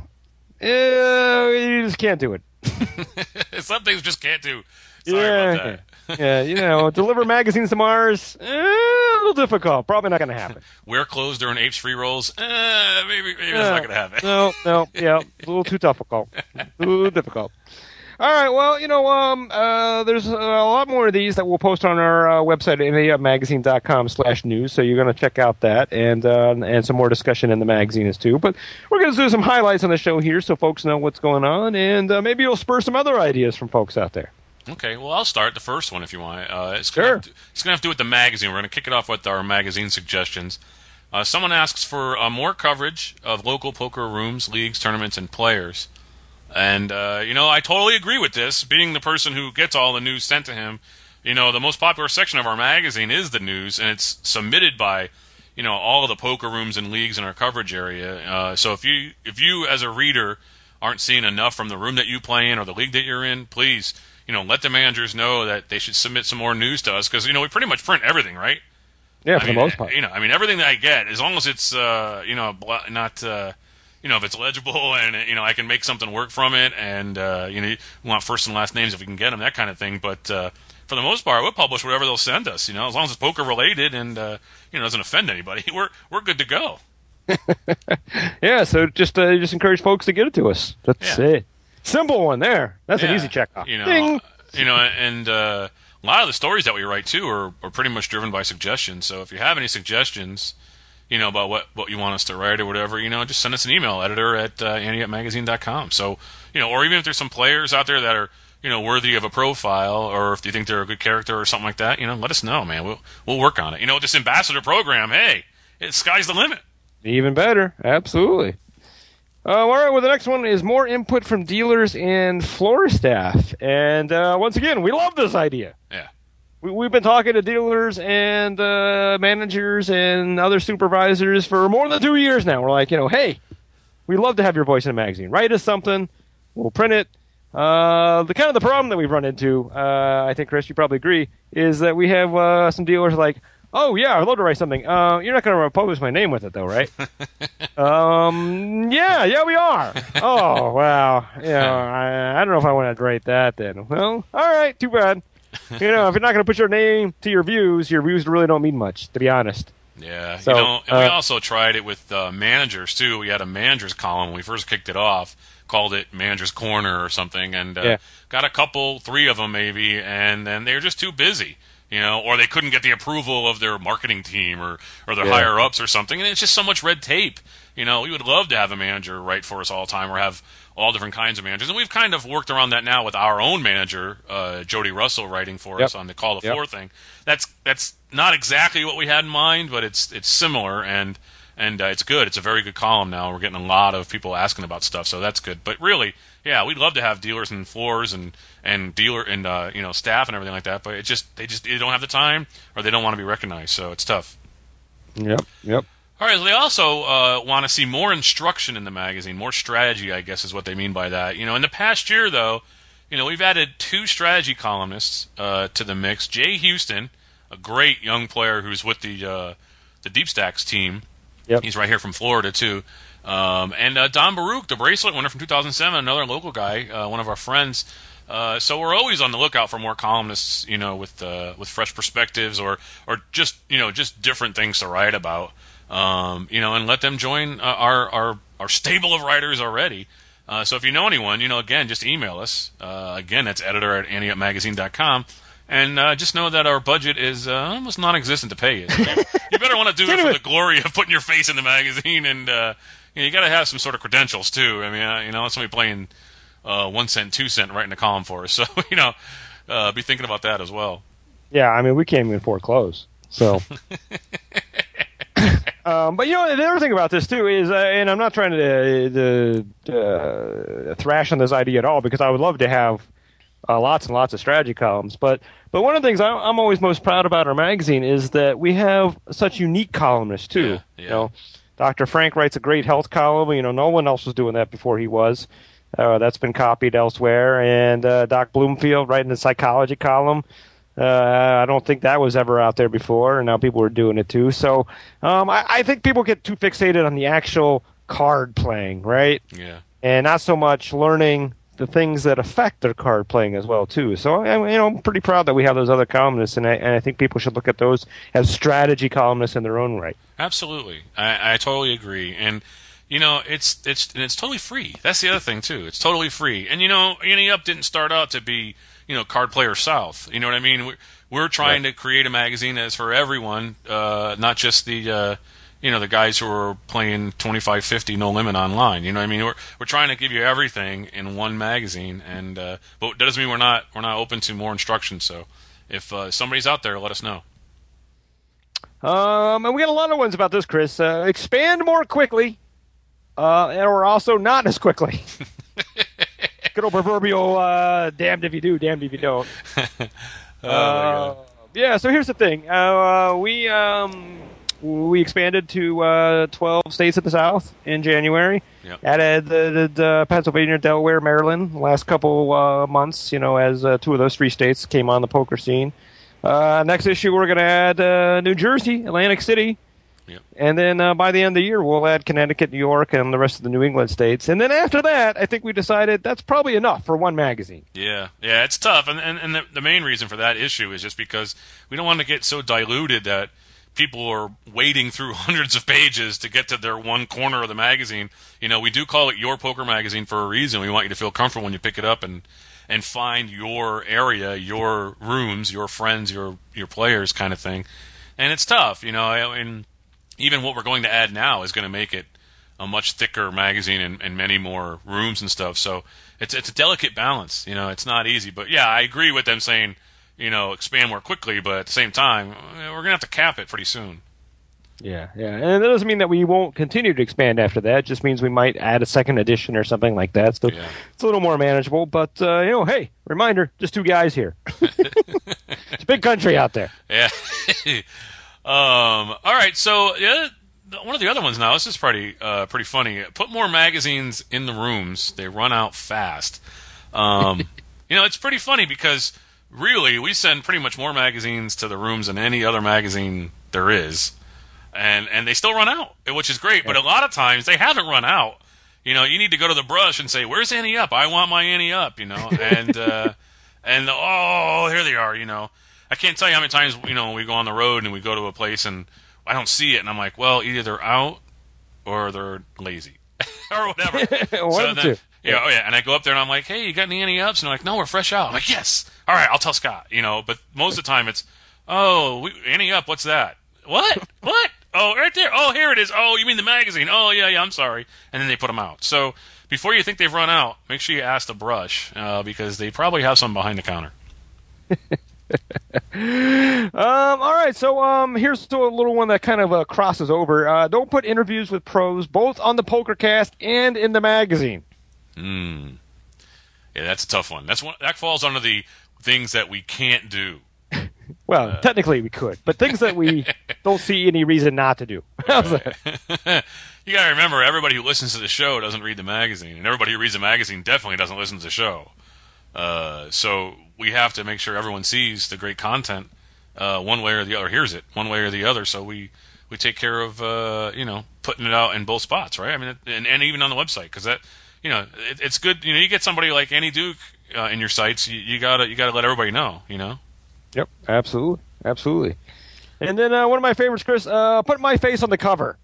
you just can't do it. Some things just can't do. Sorry about that. Yeah, deliver magazines to Mars, a little difficult. Probably not going to happen. Wear clothes during apes free rolls, maybe that's not going to happen. No, a little too difficult. A little difficult. All right, well, there's a lot more of these that we'll post on our website, anteupmagazine.com/news, so you're going to check out that, and some more discussion in the magazine is too. But we're going to do some highlights on the show here so folks know what's going on, and maybe you'll spur some other ideas from folks out there. Okay, well, I'll start the first one if you want. It's going to have to do with the magazine. We're going to kick it off with our magazine suggestions. Someone asks for more coverage of local poker rooms, leagues, tournaments, and players. And, I totally agree with this. Being the person who gets all the news sent to him, the most popular section of our magazine is the news, and it's submitted by, all of the poker rooms and leagues in our coverage area. So if you as a reader aren't seeing enough from the room that you play in or the league that you're in, please, let the managers know that they should submit some more news to us because, we pretty much print everything, right? Yeah, for the most part. Everything that I get, as long as it's, not, if it's legible and, I can make something work from it and, you want first and last names if we can get them, that kind of thing. But for the most part, we'll publish whatever they'll send us, as long as it's poker related and, doesn't offend anybody. We're good to go. Yeah, so just encourage folks to get it to us. That's it. Simple one there. That's an easy check off. Ding. And a lot of the stories that we write too are pretty much driven by suggestions. So if you have any suggestions, about what you want us to write or whatever, just send us an email, editor@anteupmagazine.com. So, or even if there's some players out there that are, worthy of a profile, or if you think they're a good character or something like that, let us know, man. We'll work on it. This ambassador program, hey, sky's the limit. Even better. Absolutely. All right, well, the next one is more input from dealers and floor staff. And once again, we love this idea. Yeah. We've been talking to dealers and managers and other supervisors for more than 2 years now. We're like, hey, we'd love to have your voice in a magazine. Write us something. We'll print it. The problem that we've run into, I think, Chris, you probably agree, is that we have some dealers like, oh, yeah, I'd love to write something. You're not going to publish my name with it, though, right? Yeah, we are. Oh, wow. I don't know if I want to write that then. Well, all right, too bad. If you're not going to put your name to your views really don't mean much, to be honest. Yeah, so, and we also tried it with managers, too. We had a managers column when we first kicked it off, called it Manager's Corner or something, and got a couple, 3 of them maybe, and then they were just too busy. Or they couldn't get the approval of their marketing team or their higher-ups or something. And it's just so much red tape. We would love to have a manager write for us all the time or have all different kinds of managers. And we've kind of worked around that now with our own manager, Jody Russell, writing for us on the Call to Floor thing. That's not exactly what we had in mind, but it's similar, and it's good. It's a very good column now. We're getting a lot of people asking about stuff, so that's good. But really, yeah, we'd love to have dealers and floors and dealer and staff and everything like that, but they don't have the time or they don't want to be recognized, so it's tough. Yep. All right, so they also want to see more instruction in the magazine, more strategy, I guess is what they mean by that. In the past year, though, we've added 2 strategy columnists to the mix. Jay Houston, a great young player who's with the Deep Stacks team. Yep. He's right here from Florida, too. And Don Baruch, the bracelet winner from 2007, another local guy, one of our friends. So we're always on the lookout for more columnists, with fresh perspectives or just different things to write about, and let them join our stable of writers already. So if you know anyone, again, just email us. Again, that's editor@anteupmagazine.com. And just know that our budget is almost non-existent to pay you. You better want to do it for the glory of putting your face in the magazine, and you got to have some sort of credentials too. I mean, somebody playing 1 cent, 2 cent writing a column for us. So be thinking about that as well. Yeah, I mean, we can't even afford clothes. So, but the other thing about this too is, and I'm not trying to thrash on this idea at all, because I would love to have lots and lots of strategy columns. But one of the things I'm always most proud about our magazine is that we have such unique columnists too. Yeah. Dr. Frank writes a great health column. No one else was doing that before he was. That's been copied elsewhere. And Doc Bloomfield writing a psychology column. I don't think that was ever out there before, and now people are doing it too. So I think people get too fixated on the actual card playing, right? Yeah. And not so much learning the things that affect their card playing as well too. So I'm pretty proud that we have those other columnists, and I think people should look at those as strategy columnists in their own right. Absolutely, I totally agree, and it's totally free. That's the other thing too. It's totally free, and Ante Up didn't start out to be Card Player South. You know what I mean? We're trying to create a magazine that's for everyone, not just the the guys who are playing 25-50 no limit online. You know what I mean? We're trying to give you everything in one magazine, and but that doesn't mean we're not open to more instruction. So if somebody's out there, let us know. And we got a lot of ones about this, Chris. Expand more quickly, or also not as quickly. Good old proverbial damned if you do, damned if you don't. Yeah, so here's the thing. We expanded to 12 states of the South in January. Yep. Added Pennsylvania, Delaware, Maryland the last couple months, as 2 of those 3 states came on the poker scene. Next issue, we're going to add New Jersey, Atlantic City. Yep. And then by the end of the year, we'll add Connecticut, New York, and the rest of the New England states. And then after that, I think we decided that's probably enough for one magazine. Yeah, it's tough. And the main reason for that issue is just because we don't want to get so diluted that people are wading through hundreds of pages to get to their one corner of the magazine. We do call it Your Poker Magazine for a reason. We want you to feel comfortable when you pick it up and find your area, your rooms, your friends, your players kind of thing. And it's tough, and even what we're going to add now is going to make it a much thicker magazine and many more rooms and stuff. So it's a delicate balance. It's not easy. But, yeah, I agree with them saying, expand more quickly. But at the same time, we're going to have to cap it pretty soon. Yeah. And that doesn't mean that we won't continue to expand after that. It just means we might add a second edition or something like that. So It's a little more manageable. But, hey, reminder, just two guys here. It's a big country out there. Yeah. All right, so one of the other ones now. This is pretty funny. Put more magazines in the rooms. They run out fast. It's pretty funny because really we send pretty much more magazines to the rooms than any other magazine there is, and they still run out, which is great. But a lot of times they haven't run out. You need to go to the brush and say, "Where's Annie Up? I want my Annie Up." And oh, here they are. I can't tell you how many times, we go on the road and we go to a place and I don't see it. And I'm like, well, either they're out or they're lazy or whatever. And I go up there and I'm like, hey, you got any Annie Ups? And they're like, no, we're fresh out. I'm like, yes. All right, I'll tell Scott, But most of the time it's, Annie Up, what's that? What? What? Oh, right there. Oh, here it is. Oh, you mean the magazine? Oh, yeah, I'm sorry. And then they put them out. So before you think they've run out, make sure you ask the brush because they probably have some behind the counter. All right, so here's a little one that kind of crosses over. Don't put interviews with pros both on the PokerCast and in the magazine. Yeah, that's a tough one. That falls under the things that we can't do. Well, technically we could, but things that we don't see any reason not to do. How's that? You got to remember, everybody who listens to the show doesn't read the magazine, and everybody who reads the magazine definitely doesn't listen to the show. So we have to make sure everyone sees the great content one way or the other, hears it one way or the other. So we take care of putting it out in both spots, right? I mean, and even on the website, because that it's good. You get somebody like Annie Duke in your sites, you gotta let everybody know. Yep, absolutely. And then one of my favorites, Chris, put my face on the cover.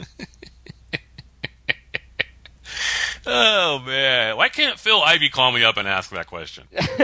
Oh, man. Why can't Phil Ivey call me up and ask that question?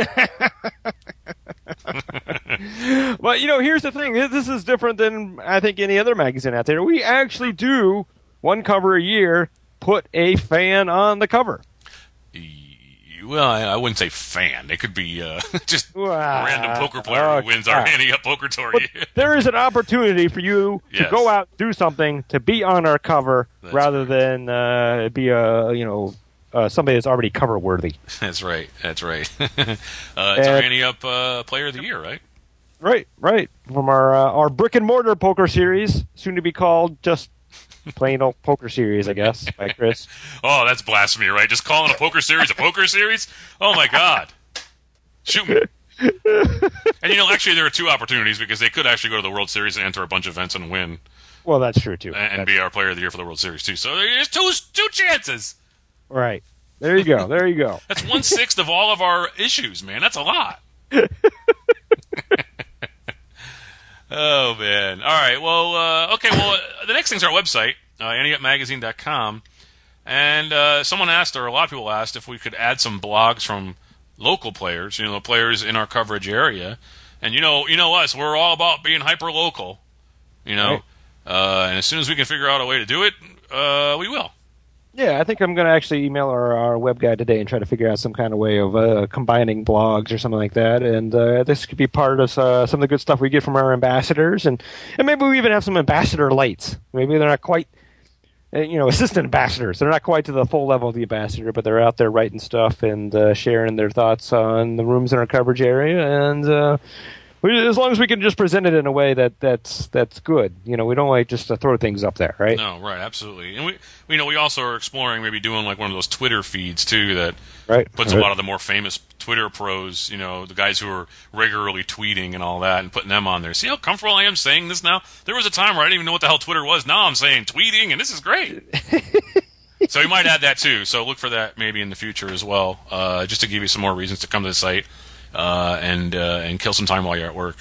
Well, here's the thing. This is different than, I think, any other magazine out there. We actually do, one cover a year, put a fan on the cover. Well, I wouldn't say fan. It could be just a random poker player who wins our Annie Up Poker Tour. But there is an opportunity for you to go out and do something, to be on our cover, rather than be somebody that's already cover worthy. That's right. It's our Annie Up Player of the Year, right? Right. From our brick and mortar poker series, soon to be called just plain old poker series, I guess, by Chris. Oh, that's blasphemy, right? Just calling a poker series a poker series? Oh, my God. Shoot me. And, actually there are two opportunities because they could actually go to the World Series and enter a bunch of events and win. Well, that's true, too. And be our Player of the Year for the World Series, too. So there's two chances. Right. There you go. That's 1/6 of all of our issues, man. That's a lot. Oh, man. All right. Well, okay. Well, the next thing's our website, AnnieUpMagazine.com. And someone asked, or a lot of people asked, if we could add some blogs from local players, players in our coverage area. And you know us, we're all about being hyper-local, Right. And as soon as we can figure out a way to do it, we will. Yeah, I think I'm going to actually email our web guy today and try to figure out some kind of way of combining blogs or something like that. And this could be part of some of the good stuff we get from our ambassadors. And maybe we even have some ambassador lights. Maybe they're not quite, assistant ambassadors. They're not quite to the full level of the ambassador, but they're out there writing stuff and sharing their thoughts on the rooms in our coverage area. And as long as we can just present it in a way that's good, we don't like just to throw things up there, right? No, right, absolutely. And we also are exploring maybe doing like one of those Twitter feeds too that puts a lot of the more famous Twitter pros, the guys who are regularly tweeting and all that and putting them on there. See how comfortable I am saying this now? There was a time where I didn't even know what the hell Twitter was. Now I'm saying tweeting, and this is great. So you might add that too. So look for that maybe in the future as well, just to give you some more reasons to come to the site and kill some time while you're at work.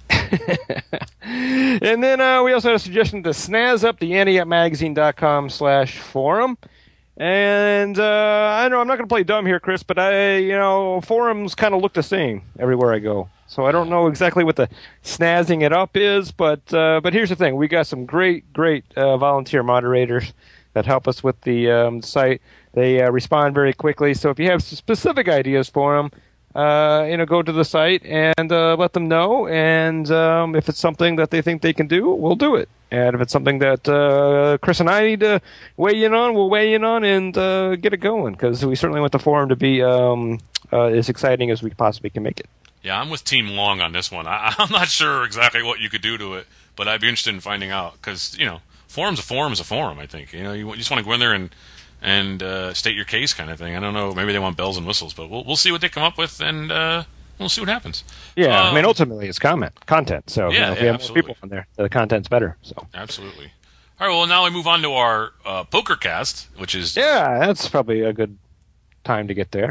And then we also had a suggestion to snazz up the anteupmagazine.com/forum. And I know I'm not going to play dumb here, Chris, but forums kind of look the same everywhere I go. So I don't know exactly what the snazzing it up is, but here's the thing: we got some great volunteer moderators that help us with the site. They respond very quickly. So if you have specific ideas for them, go to the site and let them know. And if it's something that they think they can do, we'll do it. And if it's something that Chris and I need to weigh in on, we'll weigh in on and get it going. Because we certainly want the forum to be as exciting as we possibly can make it. Yeah, I'm with Team Long on this one. I'm not sure exactly what you could do to it, but I'd be interested in finding out. Because, forum's a forum is a forum, I think. You just want to go in there and state your case kind of thing. I don't know. Maybe they want bells and whistles, but we'll see what they come up with, and we'll see what happens. Yeah, ultimately it's content. So if we have more people on there, the content's better. So absolutely. All right. Well, now we move on to our poker cast, which is that's probably a good time to get there.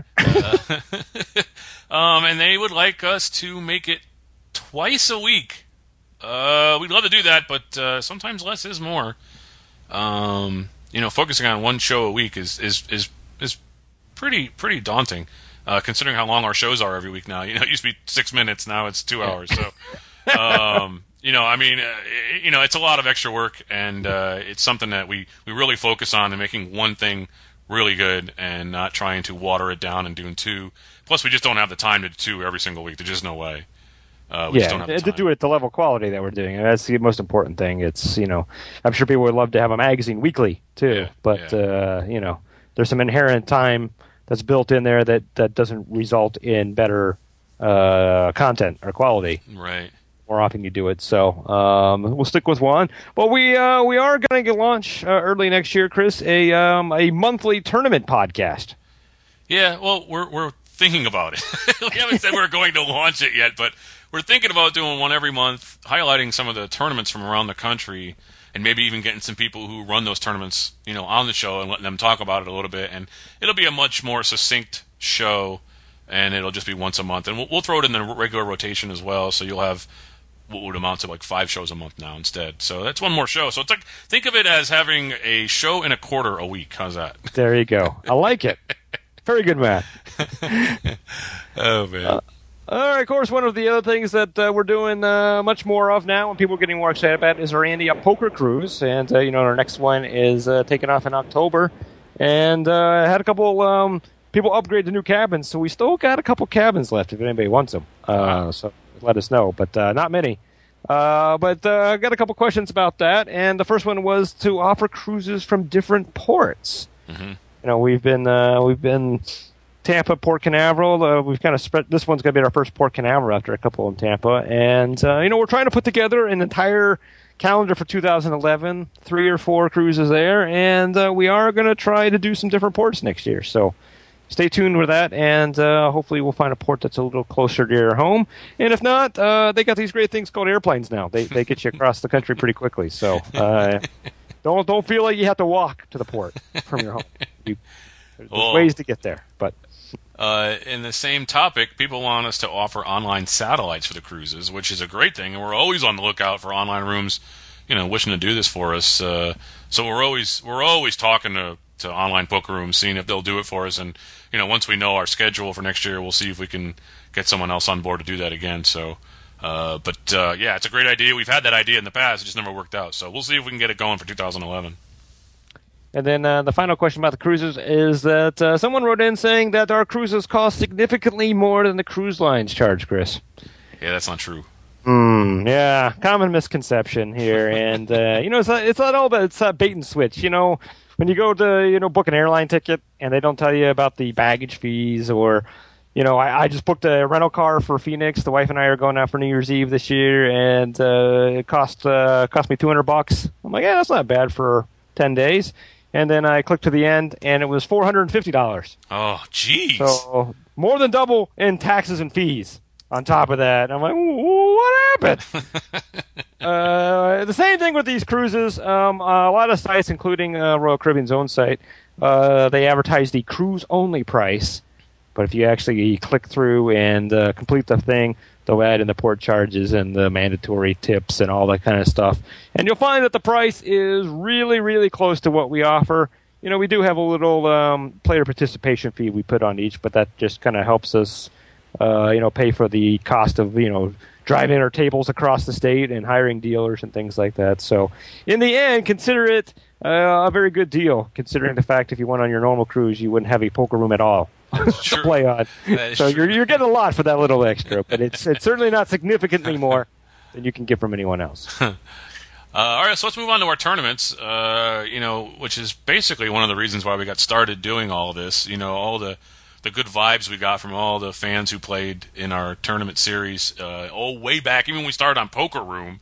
And they would like us to make it twice a week. We'd love to do that, but sometimes less is more. Focusing on one show a week is pretty daunting, considering how long our shows are every week now. It used to be 6 minutes, now it's 2 hours. So, it's a lot of extra work, and it's something that we really focus on and making one thing really good and not trying to water it down and doing two. Plus, we just don't have the time to do two every single week. There's just no way. Just don't have the time. To do it at the level of quality that we're doing. And that's the most important thing. It's, I'm sure people would love to have a magazine weekly, too. There's some inherent time that's built in there that doesn't result in better content or quality. Right. More often you do it. So we'll stick with one. But we are going to launch early next year, Chris, a monthly tournament podcast. Yeah, well, we're thinking about it. We haven't said we're going to launch it yet, but we're thinking about doing one every month, highlighting some of the tournaments from around the country, and maybe even getting some people who run those tournaments, on the show and letting them talk about it a little bit. And it'll be a much more succinct show, and it'll just be once a month. And we'll throw it in the regular rotation as well, so you'll have what would amount to like 5 shows a month now instead. So that's one more show. So it's like, think of it as having a show and a quarter a week. How's that? There you go. I like it. Very good math. Oh, man. All right, of course, one of the other things that we're doing much more of now and people are getting more excited about is our Andy Up Poker Cruise. And, our next one is taking off in October. And I had a couple people upgrade to new cabins, so we still got a couple cabins left if anybody wants them. So let us know, but not many. But I got a couple questions about that. And the first one was to offer cruises from different ports. Mm-hmm. We've been Tampa, Port Canaveral. We've kind of spread. This one's going to be our first Port Canaveral after a couple in Tampa, and we're trying to put together an entire calendar for 2011, 3 or 4 cruises there, and we are going to try to do some different ports next year. So stay tuned with that, and hopefully we'll find a port that's a little closer to your home. And if not, they got these great things called airplanes now. They get you across the country pretty quickly. So don't feel like you have to walk to the port from your home. There's ways to get there, but. In the same topic, people want us to offer online satellites for the cruises, which is a great thing, and we're always on the lookout for online rooms, wishing to do this for us. So we're always talking to online poker rooms, seeing if they'll do it for us, and once we know our schedule for next year, we'll see if we can get someone else on board to do that again. So, it's a great idea. We've had that idea in the past; it just never worked out. So we'll see if we can get it going for 2011. And then the final question about the cruises is that someone wrote in saying that our cruises cost significantly more than the cruise lines charge, Chris. Yeah, that's not true. Yeah, common misconception here. And, it's not all about it's bait and switch. When you go to, book an airline ticket and they don't tell you about the baggage fees or, I just booked a rental car for Phoenix. The wife and I are going out for New Year's Eve this year, and it cost me $200. I'm like, yeah, that's not bad for 10 days. and then I clicked to the end, and it was $450. Oh, jeez. So more than double in taxes and fees on top of that. I'm like, what happened? The same thing with these cruises. A lot of sites, including Royal Caribbean's own site, they advertise the cruise-only price. But if you actually click through and complete the thing, they'll add in the port charges and the mandatory tips and all that kind of stuff. And you'll find that the price is really, really close to what we offer. You know, we do have a little player participation fee we put on each, but that just kind of helps us, pay for the cost of, driving our tables across the state and hiring dealers and things like that. So in the end, consider it a very good deal, considering the fact if you went on your normal cruise, you wouldn't have a poker room at all to play on. So you're getting a lot for that little extra, but it's certainly not significantly more than you can get from anyone else. All right, so let's move on to our tournaments, which is basically one of the reasons why we got started doing all of this. All the good vibes we got from all the fans who played in our tournament series, way back, even when we started on Poker Room.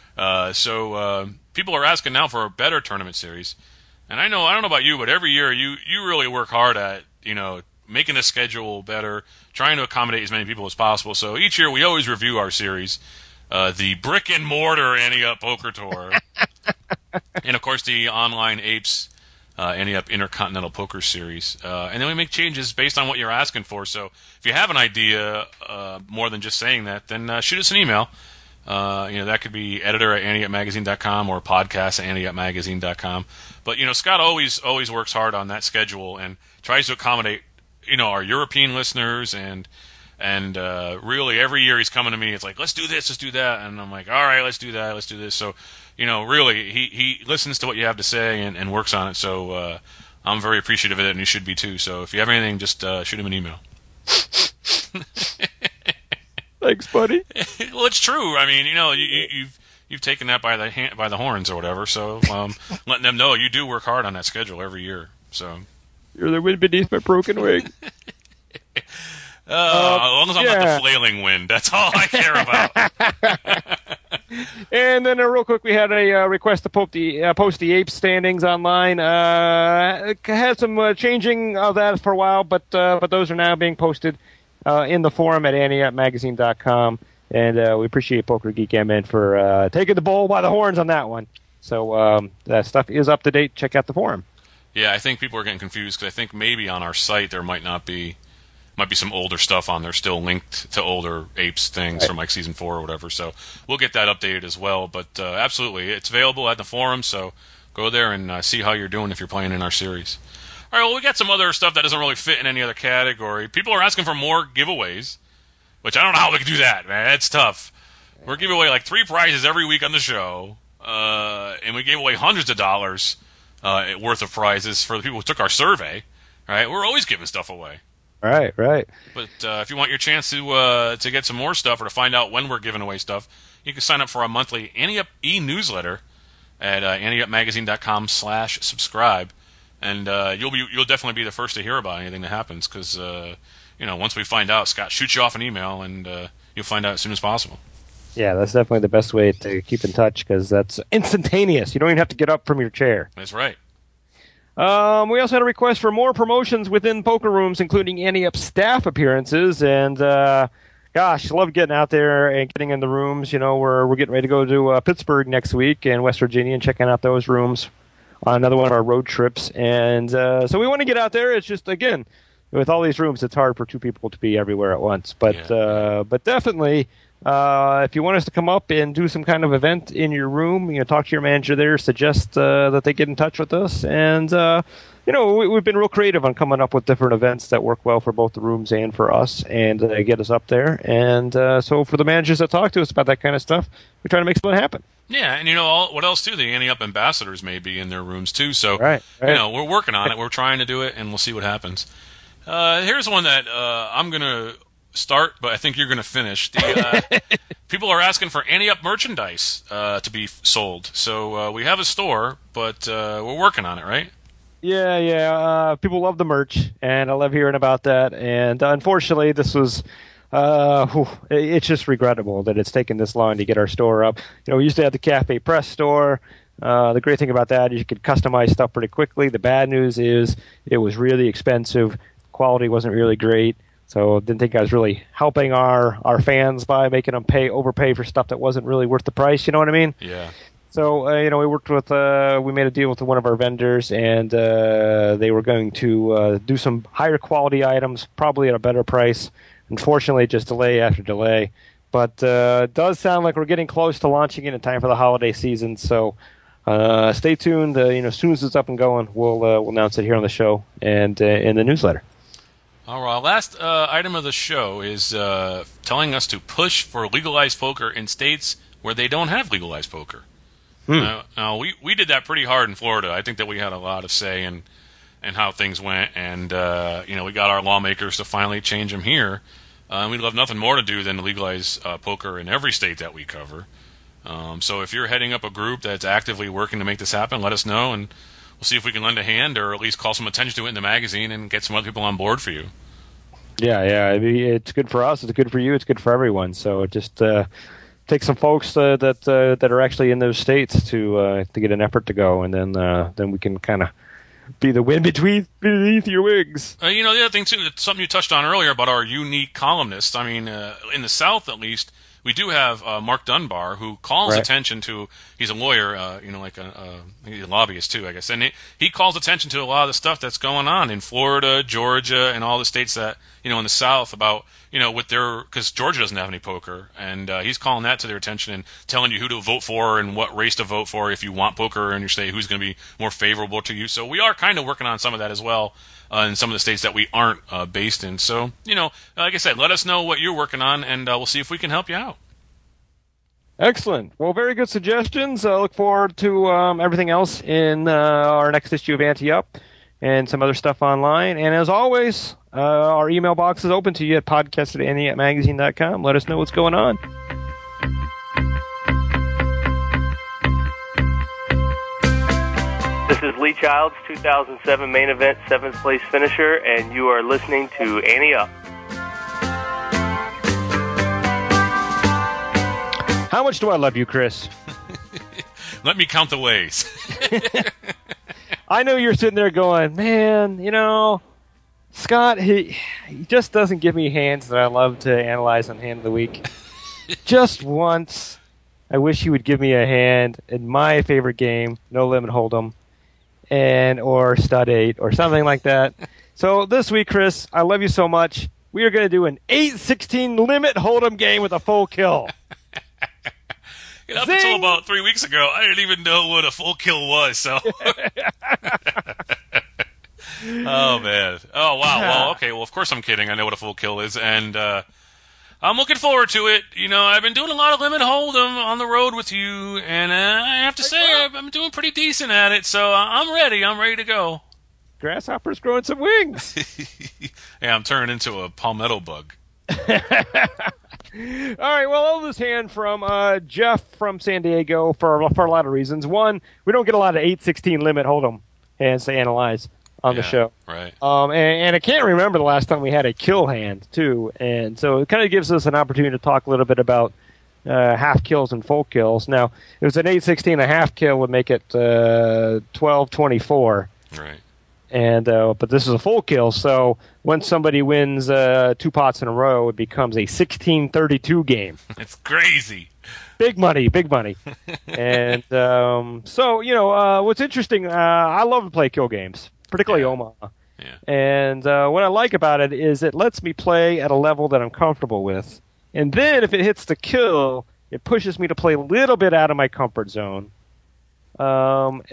So people are asking now for a better tournament series. And I don't know about you, but every year you really work hard at, making the schedule better, trying to accommodate as many people as possible. So each year we always review our series, the brick and mortar Ante Up Poker Tour, and of course the online Apes Ante Up Intercontinental Poker Series. And then we make changes based on what you're asking for. So if you have an idea more than just saying that, then shoot us an email. That could be editor@anteupmagazine.com or podcast@anteupmagazine.com. But, Scott always works hard on that schedule and tries to accommodate, our European listeners and really every year he's coming to me. It's like, let's do this, let's do that. And I'm like, all right, let's do that, let's do this. So, really he listens to what you have to say and works on it. So, I'm very appreciative of it and you should be too. So if you have anything, just shoot him an email. Thanks, buddy. Well, it's true. I mean, you've taken that by the horns or whatever. So, letting them know you do work hard on that schedule every year. So, you're the wind beneath my broken wing. As long as I'm not the flailing wind, that's all I care about. And then real quick, we had a request to post the Apes standings online. Had some changing of that for a while, but those are now being posted in the forum at anteupmagazine.com. And we appreciate Poker Geek MN for taking the bull by the horns on that one. So that stuff is up to date. Check out the forum. Yeah, I think people are getting confused because I think maybe on our site there might be some older stuff on there still linked to older Apes things from like season 4 or whatever. So we'll get that updated as well. But absolutely, it's available at the forum. So go there and see how you're doing if you're playing in our series. All right, well, we got some other stuff that doesn't really fit in any other category. People are asking for more giveaways, which I don't know how we can do that, man. It's tough. We're giving away like 3 prizes every week on the show, and we gave away hundreds of dollars worth of prizes for the people who took our survey. Right? We're always giving stuff away. Right. But if you want your chance to get some more stuff or to find out when we're giving away stuff, you can sign up for our monthly Ante Up e-newsletter at anteupmagazine.com/subscribe. And you'll definitely be the first to hear about anything that happens because, once we find out, Scott shoots you off an email and you'll find out as soon as possible. Yeah, that's definitely the best way to keep in touch because that's instantaneous. You don't even have to get up from your chair. That's right. We also had a request for more promotions within poker rooms, including Ante Up staff appearances. And, gosh, I love getting out there and getting in the rooms. We're getting ready to go to Pittsburgh next week in West Virginia and checking out those rooms on another one of our road trips. And so we want to get out there. It's just, again, with all these rooms, it's hard for 2 people to be everywhere at once. But definitely, if you want us to come up and do some kind of event in your room, talk to your manager there, suggest that they get in touch with us. And, we've been real creative on coming up with different events that work well for both the rooms and for us and get us up there. And so for the managers that talk to us about that kind of stuff, we try to make something happen. Yeah, and what else too? The Ante Up ambassadors may be in their rooms too. So, right. We're working on it. We're trying to do it, and we'll see what happens. Here's one that I'm going to start, but I think you're going to finish. People are asking for Ante Up merchandise to be sold. So we have a store, but we're working on it, right? Yeah. People love the merch, and I love hearing about that. And unfortunately, this was... it's just regrettable that it's taken this long to get our store up. We used to have the Cafe Press store. The great thing about that is you could customize stuff pretty quickly. The bad news is it was really expensive. Quality wasn't really great. So I didn't think I was really helping our fans by making them overpay for stuff that wasn't really worth the price. You know what I mean? Yeah. So, we worked with, we made a deal with one of our vendors, and they were going to do some higher quality items, probably at a better price. Unfortunately, just delay after delay. But it does sound like we're getting close to launching it in time for the holiday season. So stay tuned. As soon as it's up and going, we'll announce it here on the show and in the newsletter. All right, last item of the show is telling us to push for legalized poker in states where they don't have legalized poker. Now, we did that pretty hard in Florida. I think that we had a lot of say in how things went, and we got our lawmakers to finally change them here. We'd love nothing more to do than to legalize poker in every state that we cover. So if you're heading up a group that's actively working to make this happen, let us know, and we'll see if we can lend a hand or at least call some attention to it in the magazine and get some other people on board for you. Yeah. It's good for us. It's good for you. It's good for everyone. So just take some folks that are actually in those states to get an effort to go, and then we can kind of be the wind beneath your wings. The other thing too, something you touched on earlier about our unique columnists. I mean, in the South at least, we do have Mark Dunbar, who calls attention to. He's a lawyer, he's a lobbyist too, I guess, and he calls attention to a lot of the stuff that's going on in Florida, Georgia, and all the states that in the South about with because Georgia doesn't have any poker, and he's calling that to their attention and telling you who to vote for and what race to vote for if you want poker in your state, who's going to be more favorable to you. So we are kind of working on some of that as well. In some of the states that we aren't based in. So, like I said, let us know what you're working on, and we'll see if we can help you out. Excellent. Well, very good suggestions. I look forward to everything else in our next issue of Ante Up and some other stuff online. And as always, our email box is open to you at podcast@anteupmagazine.com. Let us know what's going on. This is Lee Childs, 2007 main event, 7th place finisher, and you are listening to Ante Up. How much do I love you, Chris? Let me count the ways. I know you're sitting there going, man, Scott, he just doesn't give me hands that I love to analyze on Hand of the Week. Just once, I wish he would give me a hand in my favorite game, No Limit Hold'em. Or Stud 8 or something like that. So this week, Chris, I love you so much. We are going to do an 8-16 limit hold'em game with a full kill. Up until about 3 weeks ago, I didn't even know what a full kill was. So, oh man, oh wow. Well, okay. Well, of course I'm kidding. I know what a full kill is, and I'm looking forward to it. I've been doing a lot of limit hold'em on the road with you, and I have to say I'm doing pretty decent at it. So I'm ready. I'm ready to go. Grasshopper's growing some wings. Yeah, I'm turning into a palmetto bug. All right, well, I'll this hand from Jeff from San Diego for a lot of reasons. One, we don't get a lot of 8-16 limit hold'em hands to analyze on the show. Right. And I can't remember the last time we had a kill hand, too. And so it kind of gives us an opportunity to talk a little bit about half kills and full kills. Now, it was an 8-16, a half kill would make it 12-24. Right. And but this is a full kill, so once somebody wins 2 pots in a row, it becomes a 16-32 game. It's crazy. Big money. And so, what's interesting, I love to play kill games, particularly Omaha. Yeah. And what I like about it is it lets me play at a level that I'm comfortable with. And then if it hits the kill, it pushes me to play a little bit out of my comfort zone. You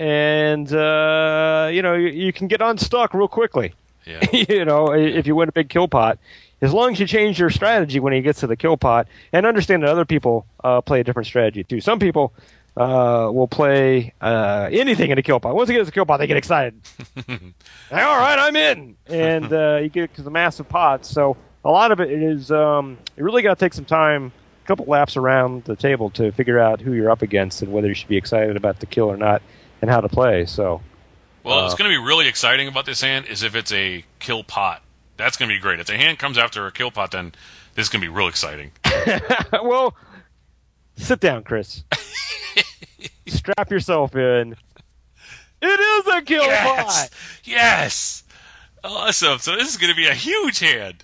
can get unstuck real quickly. Yeah. If you win a big kill pot, as long as you change your strategy when it gets to the kill pot, and understand that other people play a different strategy too. Some people will play anything in a kill pot. Once it gets to the kill pot, they get excited. All right, I'm in, and you get to the massive pots. So a lot of it is you really got to take some time. Couple laps around the table to figure out who you're up against and whether you should be excited about the kill or not and how to play. So, well, it's going to be really exciting about this hand is if it's a kill pot. That's going to be great. If the hand comes after a kill pot, then this is going to be real exciting. Well, sit down, Chris. strap yourself in. It is a kill pot. Yes. Awesome. So this is going to be a huge hand.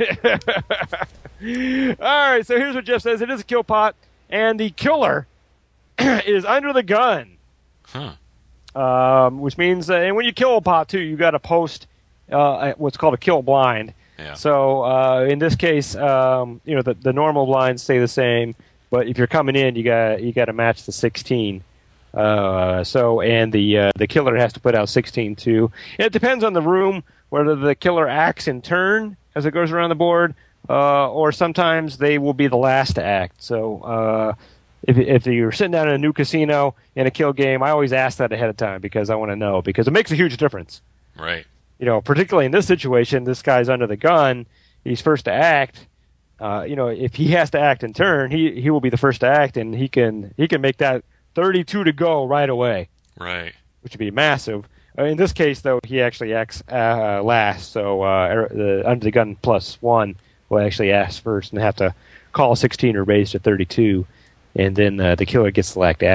All right, so here's what Jeff says. It is a kill pot, and the killer is under the gun. Which means, and when you kill a pot, too, you got to post what's called a kill blind. Yeah. So in this case, the normal blinds stay the same, but if you're coming in, you got to match the 16. And the killer has to put out 16 too. It depends on the room whether the killer acts in turn as it goes around the board, or sometimes they will be the last to act. So if you're sitting down in a new casino in a kill game, I always ask that ahead of time because I want to know, because it makes a huge difference. Right. Particularly in this situation, this guy's under the gun. He's first to act. If he has to act in turn, he will be the first to act, and he can make that 32 to go right away. Right. Which would be massive. In this case, though, he actually acts last, so under the gun +1 will actually act first and have to call 16 or raise to 32, and then the killer gets to act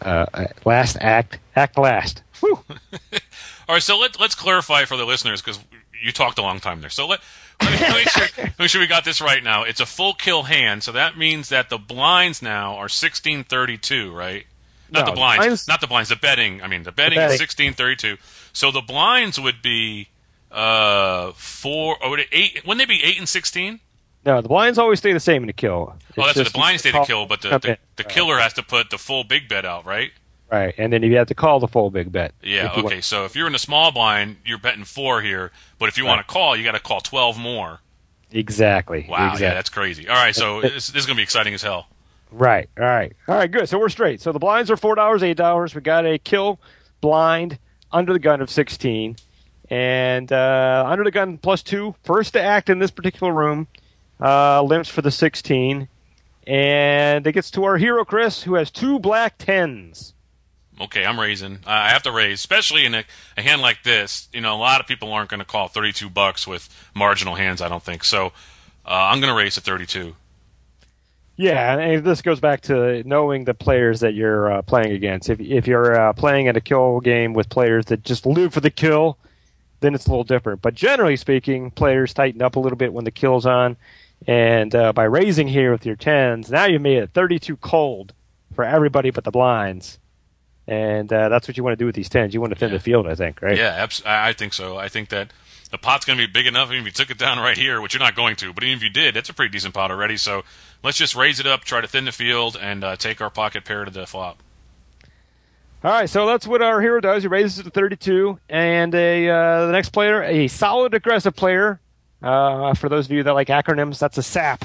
last. Whew. All right, so let's clarify for the listeners, because you talked a long time there. So let me make sure we got this right now. It's a full kill hand, so that means that the blinds now are 1632, right? Not the blinds. The betting. I mean, the betting is 1632. So the blinds would be 8. Wouldn't they be 8 and 16? No, the blinds always stay the same in the kill. That's the blinds stay the kill, but the killer has to put the full big bet out, right? Right, and then you have to call the full big bet. Yeah, okay. So if you're in the small blind, you're betting 4 here, but if you want to call, you got to call 12 more. Exactly. Wow, yeah, that's crazy. All right, so this is going to be exciting as hell. Right, all right, good. So we're straight. So the blinds are $4, $8. We got a kill blind under the gun of 16, and under the gun +2, first to act in this particular room, limps for the 16, and it gets to our hero Chris, who has 2 black 10s. Okay, I'm raising. I have to raise, especially in a hand like this. A lot of people aren't going to call $32 with marginal hands, I don't think. So I'm going to raise to 32. Yeah, and this goes back to knowing the players that you're playing against. If you're playing in a kill game with players that just live for the kill, then it's a little different. But generally speaking, players tighten up a little bit when the kill's on. And by raising here with your 10s, now you made it 32 cold for everybody but the blinds. And that's what you want to do with these 10s. You want to thin the field, I think, right? Yeah, I think so. I think that the pot's going to be big enough, even if you took it down right here, which you're not going to, but even if you did, that's a pretty decent pot already. So let's just raise it up, try to thin the field, and take our pocket pair to the flop. All right, so that's what our hero does. He raises it to 32, and the next player, a solid aggressive player. For those of you that like acronyms, that's a SAP.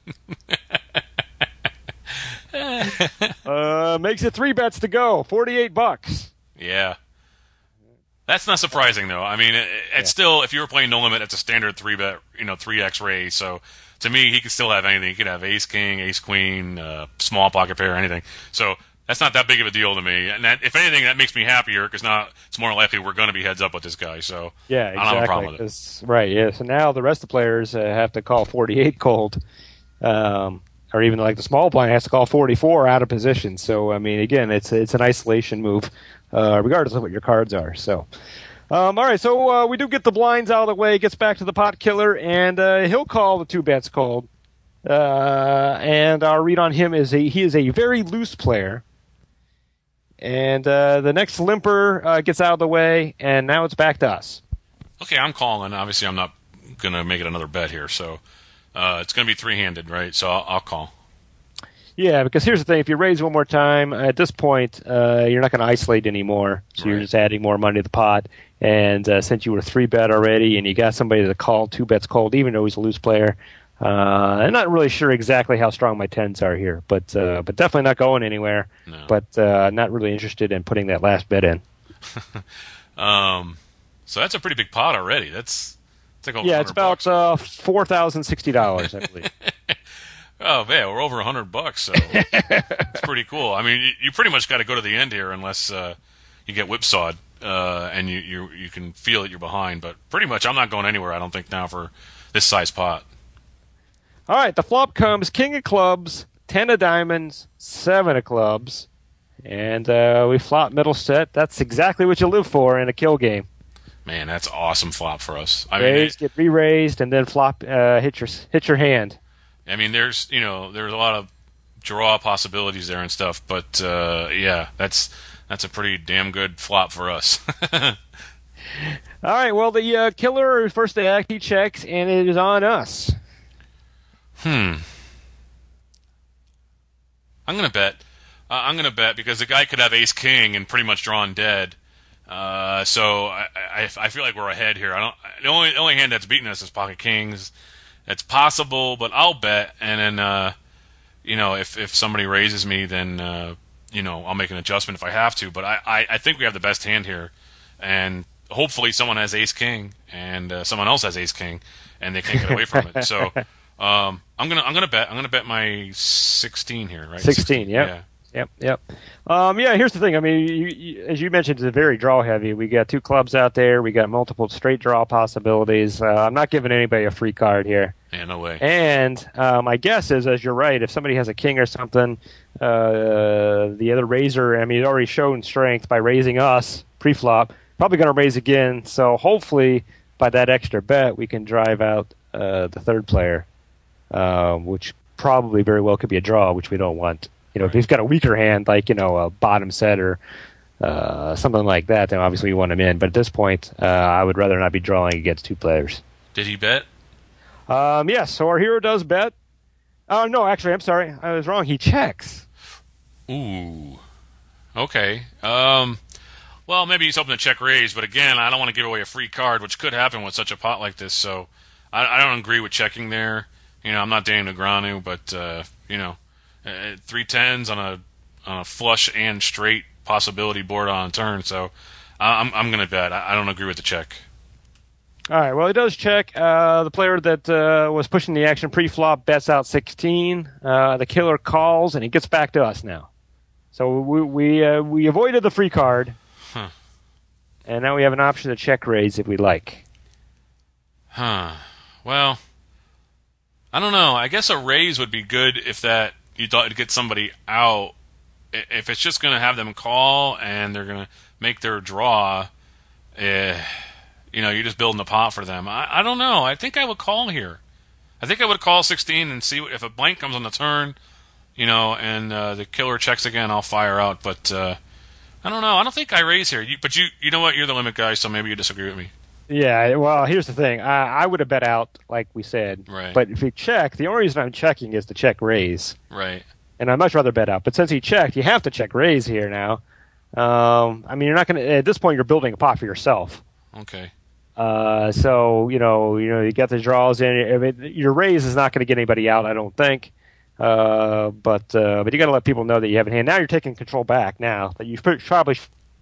Makes it 3 bets to go, $48. Yeah. That's not surprising, though. I mean, it's still, if you were playing No Limit, it's a standard 3-bet, 3x raise. So, to me, he could still have anything. He could have ace-king, ace-queen, small pocket pair, anything. So, that's not that big of a deal to me. And that, if anything, that makes me happier, because now it's more likely we're going to be heads up with this guy. So, yeah, exactly. I don't have a problem with it. Right, yeah. So now the rest of the players have to call 48 cold. Or even like the small blind has to call 44 out of position. So, I mean, again, it's an isolation move, regardless of what your cards are. So, all right, so we do get the blinds out of the way, gets back to the pot killer, and he'll call the 2 bets cold. And our read on him is he is a very loose player. And the next limper gets out of the way, and now it's back to us. Okay, I'm calling. Obviously, I'm not going to make it another bet here, so... it's going to be 3-handed, right? So I'll call. Yeah, because here's the thing. If you raise one more time, at this point, you're not going to isolate anymore. So you're just adding more money to the pot. And since you were 3-bet already and you got somebody to call 2 bets cold, even though he's a loose player, I'm not really sure exactly how strong my 10s are here. But definitely not going anywhere. No. But not really interested in putting that last bet in. So that's a pretty big pot already. That's... It's about $4,060, I believe. Oh man, we're over $100, so it's pretty cool. I mean, you pretty much got to go to the end here, unless you get whipsawed and you can feel that you're behind. But pretty much, I'm not going anywhere. I don't think now for this size pot. All right, the flop comes King of Clubs, 10 of Diamonds, 7 of Clubs, and we flop middle set. That's exactly what you live for in a kill game. Man, that's awesome flop for us. Raise, get re-raised, and then flop hit your hand. I mean, there's a lot of draw possibilities there and stuff, but yeah, that's a pretty damn good flop for us. All right, well, the killer first to act, he checks, and it is on us. I'm gonna bet. I'm gonna bet because the guy could have ace king and pretty much drawn dead. So I feel like we're ahead here. The only hand that's beating us is pocket kings. It's possible, but I'll bet, and then if somebody raises me, then I'll make an adjustment if I have to. But I think we have the best hand here, and hopefully someone has ace king and someone else has ace king, and they can't get away from it. So I'm gonna bet my 16 here, right? 16, yep. Yeah. Yep. Here's the thing. I mean, as you mentioned, it's very draw heavy. We got 2 clubs out there. We got multiple straight draw possibilities. I'm not giving anybody a free card here. Yeah, no way. And my guess is, as you're right, if somebody has a king or something, the other raiser, I mean, he's already shown strength by raising us pre-flop. Probably going to raise again. So hopefully, by that extra bet, we can drive out the third player, which probably very well could be a draw, which we don't want. If he's got a weaker hand, like, a bottom set or something like that, then obviously we want him in. But at this point, I would rather not be drawing against 2 players. Did he bet? Yes, so our hero does bet. Oh, no, actually, I'm sorry. I was wrong. He checks. Ooh. Okay. Well, maybe he's hoping to check raise, but again, I don't want to give away a free card, which could happen with such a pot like this, so I don't agree with checking there. I'm not Daniel Negreanu, but, 3 tens on a flush and straight possibility board on a turn, so I'm going to bet. I don't agree with the check. All right, well, he does check. The player that was pushing the action pre-flop bets out 16. The killer calls, and he gets back to us now. So we avoided the free card, and now we have an option to check raise if we like. Well, I don't know. I guess a raise would be good if that you thought it'd get somebody out. If it's just going to have them call and they're going to make their draw, you're just building the pot for them. I don't know. I think I would call here. I think I would call 16 and see if a blank comes on the turn, and the killer checks again, I'll fire out. But I don't know. I don't think I raise here. But you know what? You're the limit guy, so maybe you disagree with me. Yeah, well, here's the thing. I would have bet out, like we said. Right. But if he checked, the only reason I'm checking is to check raise. Right. And I'd much rather bet out. But since he checked, you have to check raise here now. I mean, you're not going to, at this point, you're building a pot for yourself. Okay. So, you get the draws in. I mean, your raise is not going to get anybody out, I don't think. But you got to let people know that you have a hand. Now you're taking control back now that you probably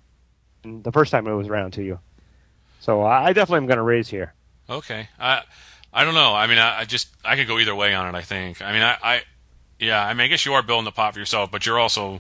the first time it was around to you. So I definitely am going to raise here. Okay. I don't know. I mean, I could go either way on it, I think. I mean, I guess you are building the pot for yourself, but you're also,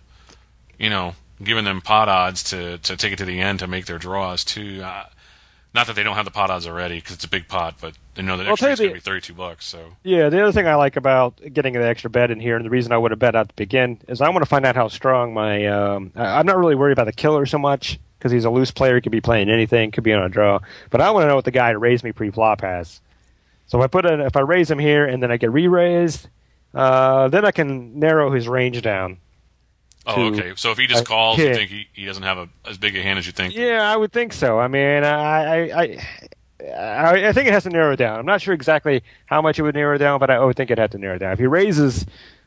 giving them pot odds to take it to the end to make their draws, too. Not that they don't have the pot odds already, because it's a big pot, but they know that extra is going to be $32. So yeah, the other thing I like about getting the extra bet in here, and the reason I would have bet out to begin, is I want to find out how strong my. I'm not really worried about the killer so much because he's a loose player. He could be playing anything, could be on a draw. But I want to know what the guy to raise me pre-flop has. So if I raise him here and then I get re-raised, then I can narrow his range down. Oh, okay. So if he just calls, you think he doesn't have as big a hand as you think? Yeah, I would think so. I mean, I think it has to narrow it down. I'm not sure exactly how much it would narrow down, but I would think it had to narrow down. If he raises,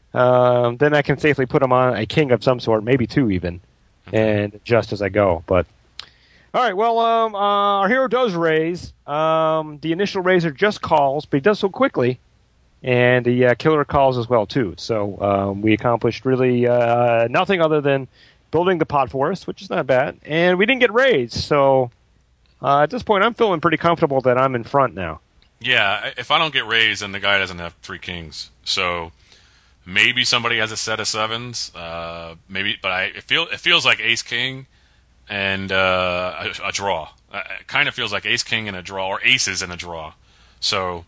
then I can safely put him on a king of some sort, maybe 2 even, and adjust as I go. But all right, well, our hero does raise. The initial raiser just calls, but he does so quickly. And the killer calls as well, too. So we accomplished really nothing other than building the pot for us, which is not bad. And we didn't get raised. So at this point, I'm feeling pretty comfortable that I'm in front now. Yeah, if I don't get raised, then the guy doesn't have 3 kings. So maybe somebody has a set of 7s. Maybe, but it feels like ace king and a draw. It kind of feels like ace king and a draw, or aces and a draw. So.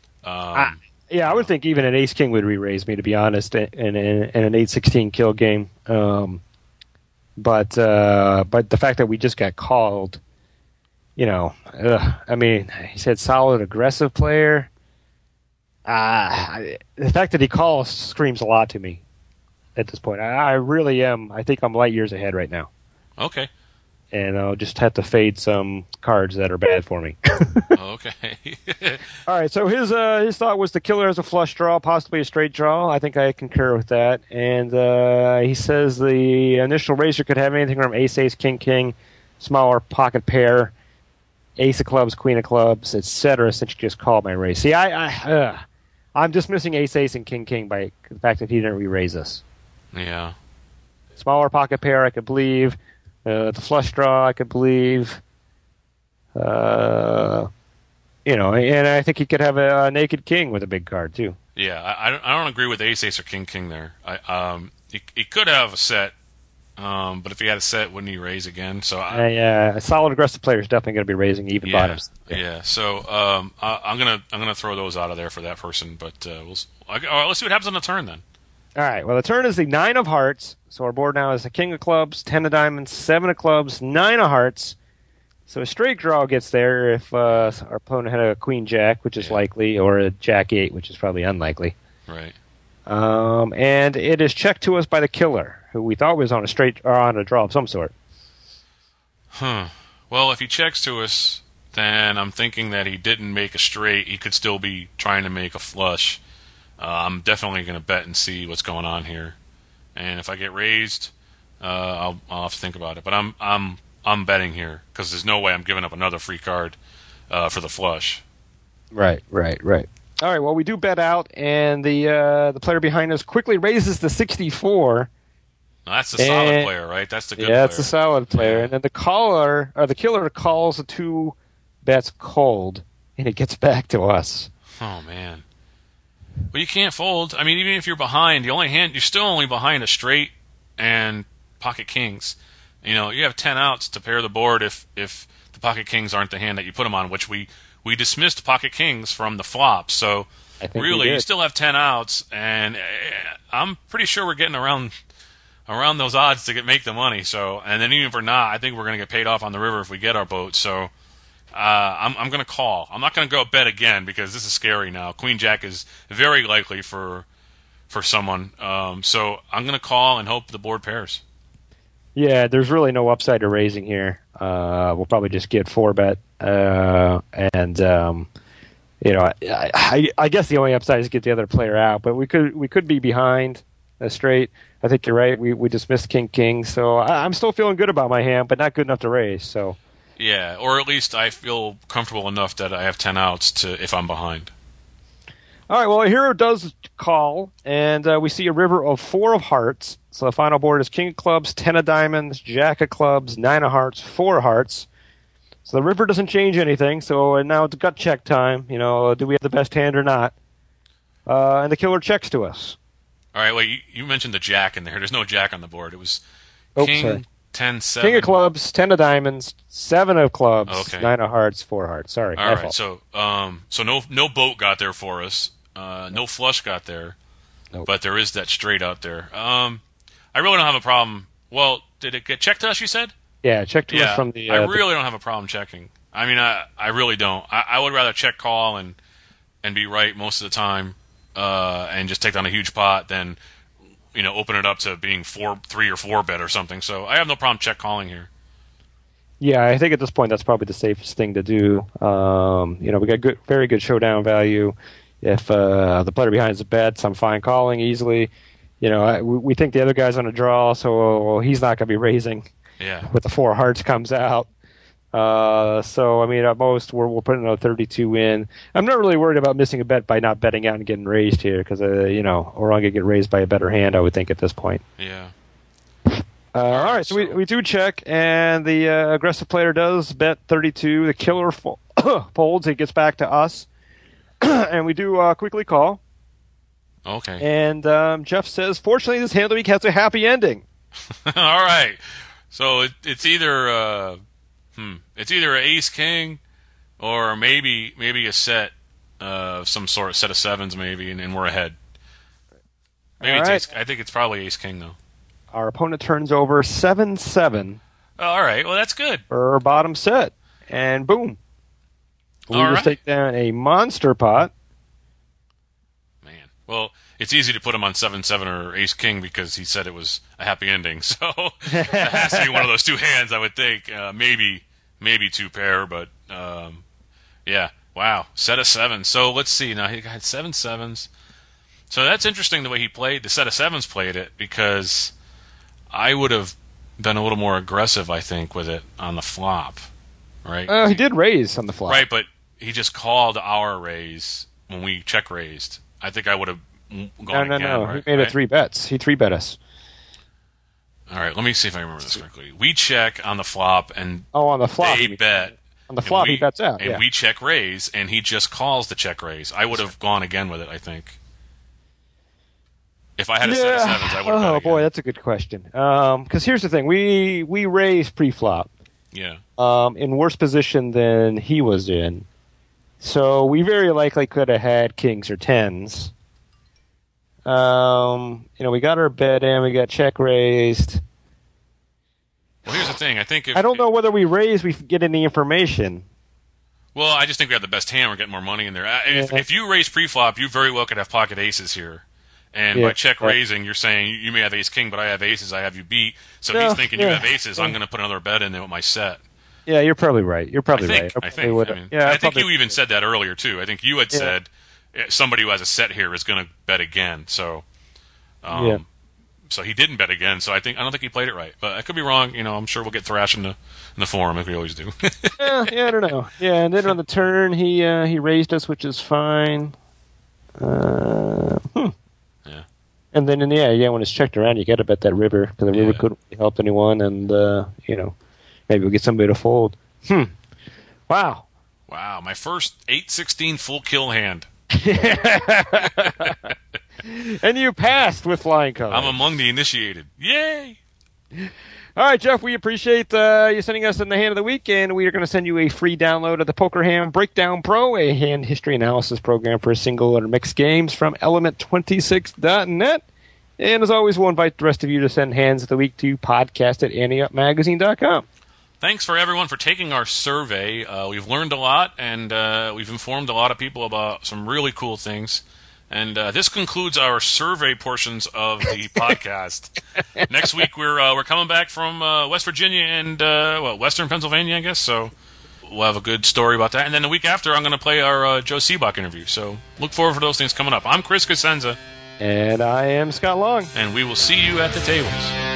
Yeah, I would think even an ace king would re-raise me, to be honest, in an 8-16 kill game. But the fact that we just got called, I mean, he said solid aggressive player. The fact that he calls screams a lot to me at this point. I really am. I think I'm light years ahead right now. Okay. And I'll just have to fade some cards that are bad for me. Okay. All right, so his thought was the killer has a flush draw, possibly a straight draw. I think I concur with that. And he says the initial raiser could have anything from ace, ace, king, king, smaller pocket pair, ace of clubs, queen of clubs, etc. Since you just called my raise. See, I'm dismissing ace, ace, and king, king by the fact that he didn't re-raise us. Yeah. Smaller pocket pair, I could believe. The flush draw, I could believe. And I think he could have a naked king with a big card too. Yeah, I don't agree with ace, ace, or king, king there. He could have a set, but if he had a set, wouldn't he raise again? So a solid aggressive player is definitely going to be raising even bottoms. Yeah. So I'm gonna throw those out of there for that person. But let's see what happens on the turn then. All right. Well, the turn is the 9 of hearts. So our board now is a king of clubs, 10 of diamonds, 7 of clubs, 9 of hearts. So a straight draw gets there if our opponent had a queen jack, which is likely, or a jack 8, which is probably unlikely. Right. And it is checked to us by the killer, who we thought was on a straight or on a draw of some sort. Well, if he checks to us, then I'm thinking that he didn't make a straight. He could still be trying to make a flush. I'm definitely going to bet and see what's going on here. And if I get raised, I'll have to think about it. But I'm betting here because there's no way I'm giving up another free card for the flush. Right. All right. Well, we do bet out, and the player behind us quickly raises the 64. Now, that's the solid player, right? That's the good player. Yeah, that's the solid player. Yeah. And then the killer calls the 2 bets cold, and it gets back to us. Oh man. Well, you can't fold. I mean, even if you're behind, you're still only behind a straight and pocket kings. You have 10 outs to pair the board if the pocket kings aren't the hand that you put them on, which we dismissed pocket kings from the flop. So really, you still have 10 outs, and I'm pretty sure we're getting around those odds to make the money. So, and then even if we're not, I think we're going to get paid off on the river if we get our boat. So. I'm going to call. I'm not going to go bet again because this is scary now. Queen Jack is very likely for someone. So I'm going to call and hope the board pairs. Yeah, there's really no upside to raising here. We'll probably just get 4-bet. I guess the only upside is to get the other player out. But we could be behind a straight. I think you're right. We dismissed king, so I'm still feeling good about my hand, but not good enough to raise. So. Yeah, or at least I feel comfortable enough that I have 10 outs if I'm behind. All right, well, a hero does call, and we see a river of 4 of hearts. So the final board is king of clubs, 10 of diamonds, jack of clubs, 9 of hearts, 4 of hearts. So the river doesn't change anything, so now it's gut check time. Do we have the best hand or not? And the killer checks to us. All right, wait, you mentioned the jack in there. There's no jack on the board. It was king... Sorry. 10, 7. King of clubs, 10 of diamonds, 7 of clubs, 9 of hearts, 4 hearts. Sorry. All right. So no boat got there for us. No flush got there. Nope. But there is that straight out there. I really don't have a problem. Well, did it get checked to us, you said? Yeah, checked to us from the... I really don't have a problem checking. I mean, I really don't. I would rather check call and be right most of the time and just take down a huge pot than... open it up to being 3 or 4 bet or something. So I have no problem check calling here. Yeah, I think at this point that's probably the safest thing to do. We got very good showdown value. If the player behind is a bet, I'm fine calling easily. We think the other guy's on a draw, so he's not going to be raising. Yeah. With the 4 hearts comes out. So, I mean, at most, we're putting a 32 in. I'm not really worried about missing a bet by not betting out and getting raised here because, we're going to get raised by a better hand, I would think, at this point. Yeah. All right, so we do check, and the aggressive player does bet 32. The killer folds. It gets back to us, and we do quickly call. Okay. And Jeff says, fortunately, this hand of the week has a happy ending. All right. So it's either... It's either an ace king, or maybe a set of some sort, set of 7s maybe, and we're ahead. Maybe right. I think it's probably ace king though. our opponent turns over 7-7 Oh, all right. Well, that's good. for our bottom set. And boom. We All just right. take down a monster pot. Man. Well, it's easy to put him on 7-7 or Ace-King because he said it was a happy ending. So it has to be one of those two hands, I would think. Maybe two pair, but yeah. Wow. Set of 7. So let's see. Now, he had 7 7s. So that's interesting the way he played. The set of 7s played it because I would have been a little more aggressive, I think, with it on the flop. Right? He did raise on the flop. Right, but he just called our raise when we check raised. I think I would have gone again. No. Right? He made it Right? 3 bets. He 3-bet us. All right, let me see if I remember this correctly. We check on the flop, and On the flop. they bet. On the flop, he bets out. And Yeah. we check raise, and he just calls the check raise. I would have gone again with it, I think. If I had a set of 7s, I would have Oh, boy, that's a good question. Because here's the thing. We raised pre-flop. Yeah. In worse position than he was in. So we very likely could have had kings or 10s. We got our bet in, we got check raised. Well, here's the thing. I think if, I don't know whether we raise, we get any information. Well, I just think we have the best hand. We're getting more money in there. If you raise pre-flop, you very well could have pocket aces here. And by check raising, you're saying you may have ace-king, but I have aces, I have you beat. So he's thinking you have aces, I'm going to put another bet in there with my set. Yeah, you're probably right. You're probably right. I think you even said that earlier, too. I think you had said somebody who has a set here is going to bet again. So so he didn't bet again. So I don't think he played it right. But I could be wrong. I'm sure we'll get thrashed in the forum, like we always do. yeah, I don't know. Yeah, and then on the turn, he raised us, which is fine. Yeah. And then when it's checked around, you got to bet that river because the river couldn't really help anyone, and maybe we'll get somebody to fold. Wow. Wow, my first 8-16 full kill hand. And you passed with flying colors. I'm among the initiated. Yay! All right, Jeff, we appreciate you sending us in the hand of the week, and we are going to send you a free download of the Poker Hand Breakdown Pro, a hand history analysis program for single or mixed games from Element26.net. And as always, we'll invite the rest of you to send hands of the week to podcast@anteupmagazine.com. Thanks for everyone for taking our survey. We've learned a lot, and we've informed a lot of people about some really cool things. And this concludes our survey portions of the podcast. Next week, we're coming back from West Virginia and Western Pennsylvania, I guess. So we'll have a good story about that. And then the week after, I'm going to play our Joe Seebach interview. So look forward for those things coming up. I'm Chris Cosenza. And I am Scott Long. And we will see you at the tables.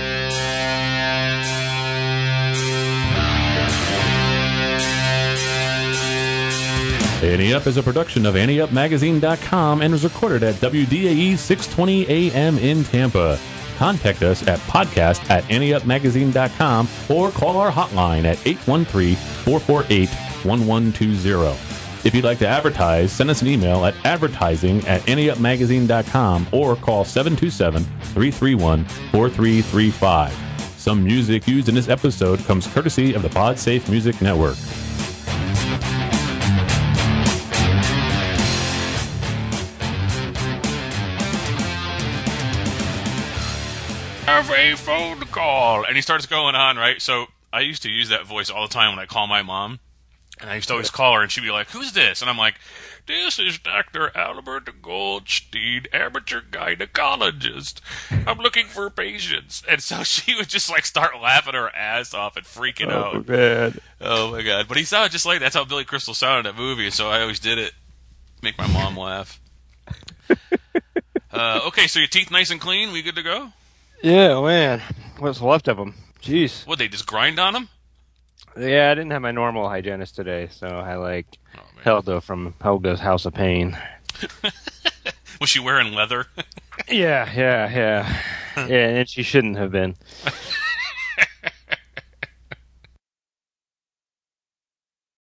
Ante Up is a production of AnteUpMagazine.com and was recorded at WDAE 620 AM in Tampa. Contact us at podcast@AnteUpMagazine.com or call our hotline at 813-448-1120. If you'd like to advertise, send us an email at advertising@AnteUpMagazine.com or call 727-331-4335. Some music used in this episode comes courtesy of the PodSafe Music Network. Have a phone call. And he starts going on, right? So I used to use that voice all the time when I call my mom. And I used to always call her, and she'd be like, "Who's this?" And I'm like, "This is Dr. Albert Goldstein, amateur gynecologist. I'm looking for patients." And so she would just like start laughing her ass off and freaking out. Man. Oh, my God. But he sounded just like that's how Billy Crystal sounded in that movie, so I always did it. Make my mom laugh. Okay, so your teeth nice and clean? We good to go? Yeah, man. What's left of them? Jeez. What, they just grind on them? Yeah, I didn't have my normal hygienist today, so I Helga from Helga's House of Pain. Was she wearing leather? Yeah, and she shouldn't have been.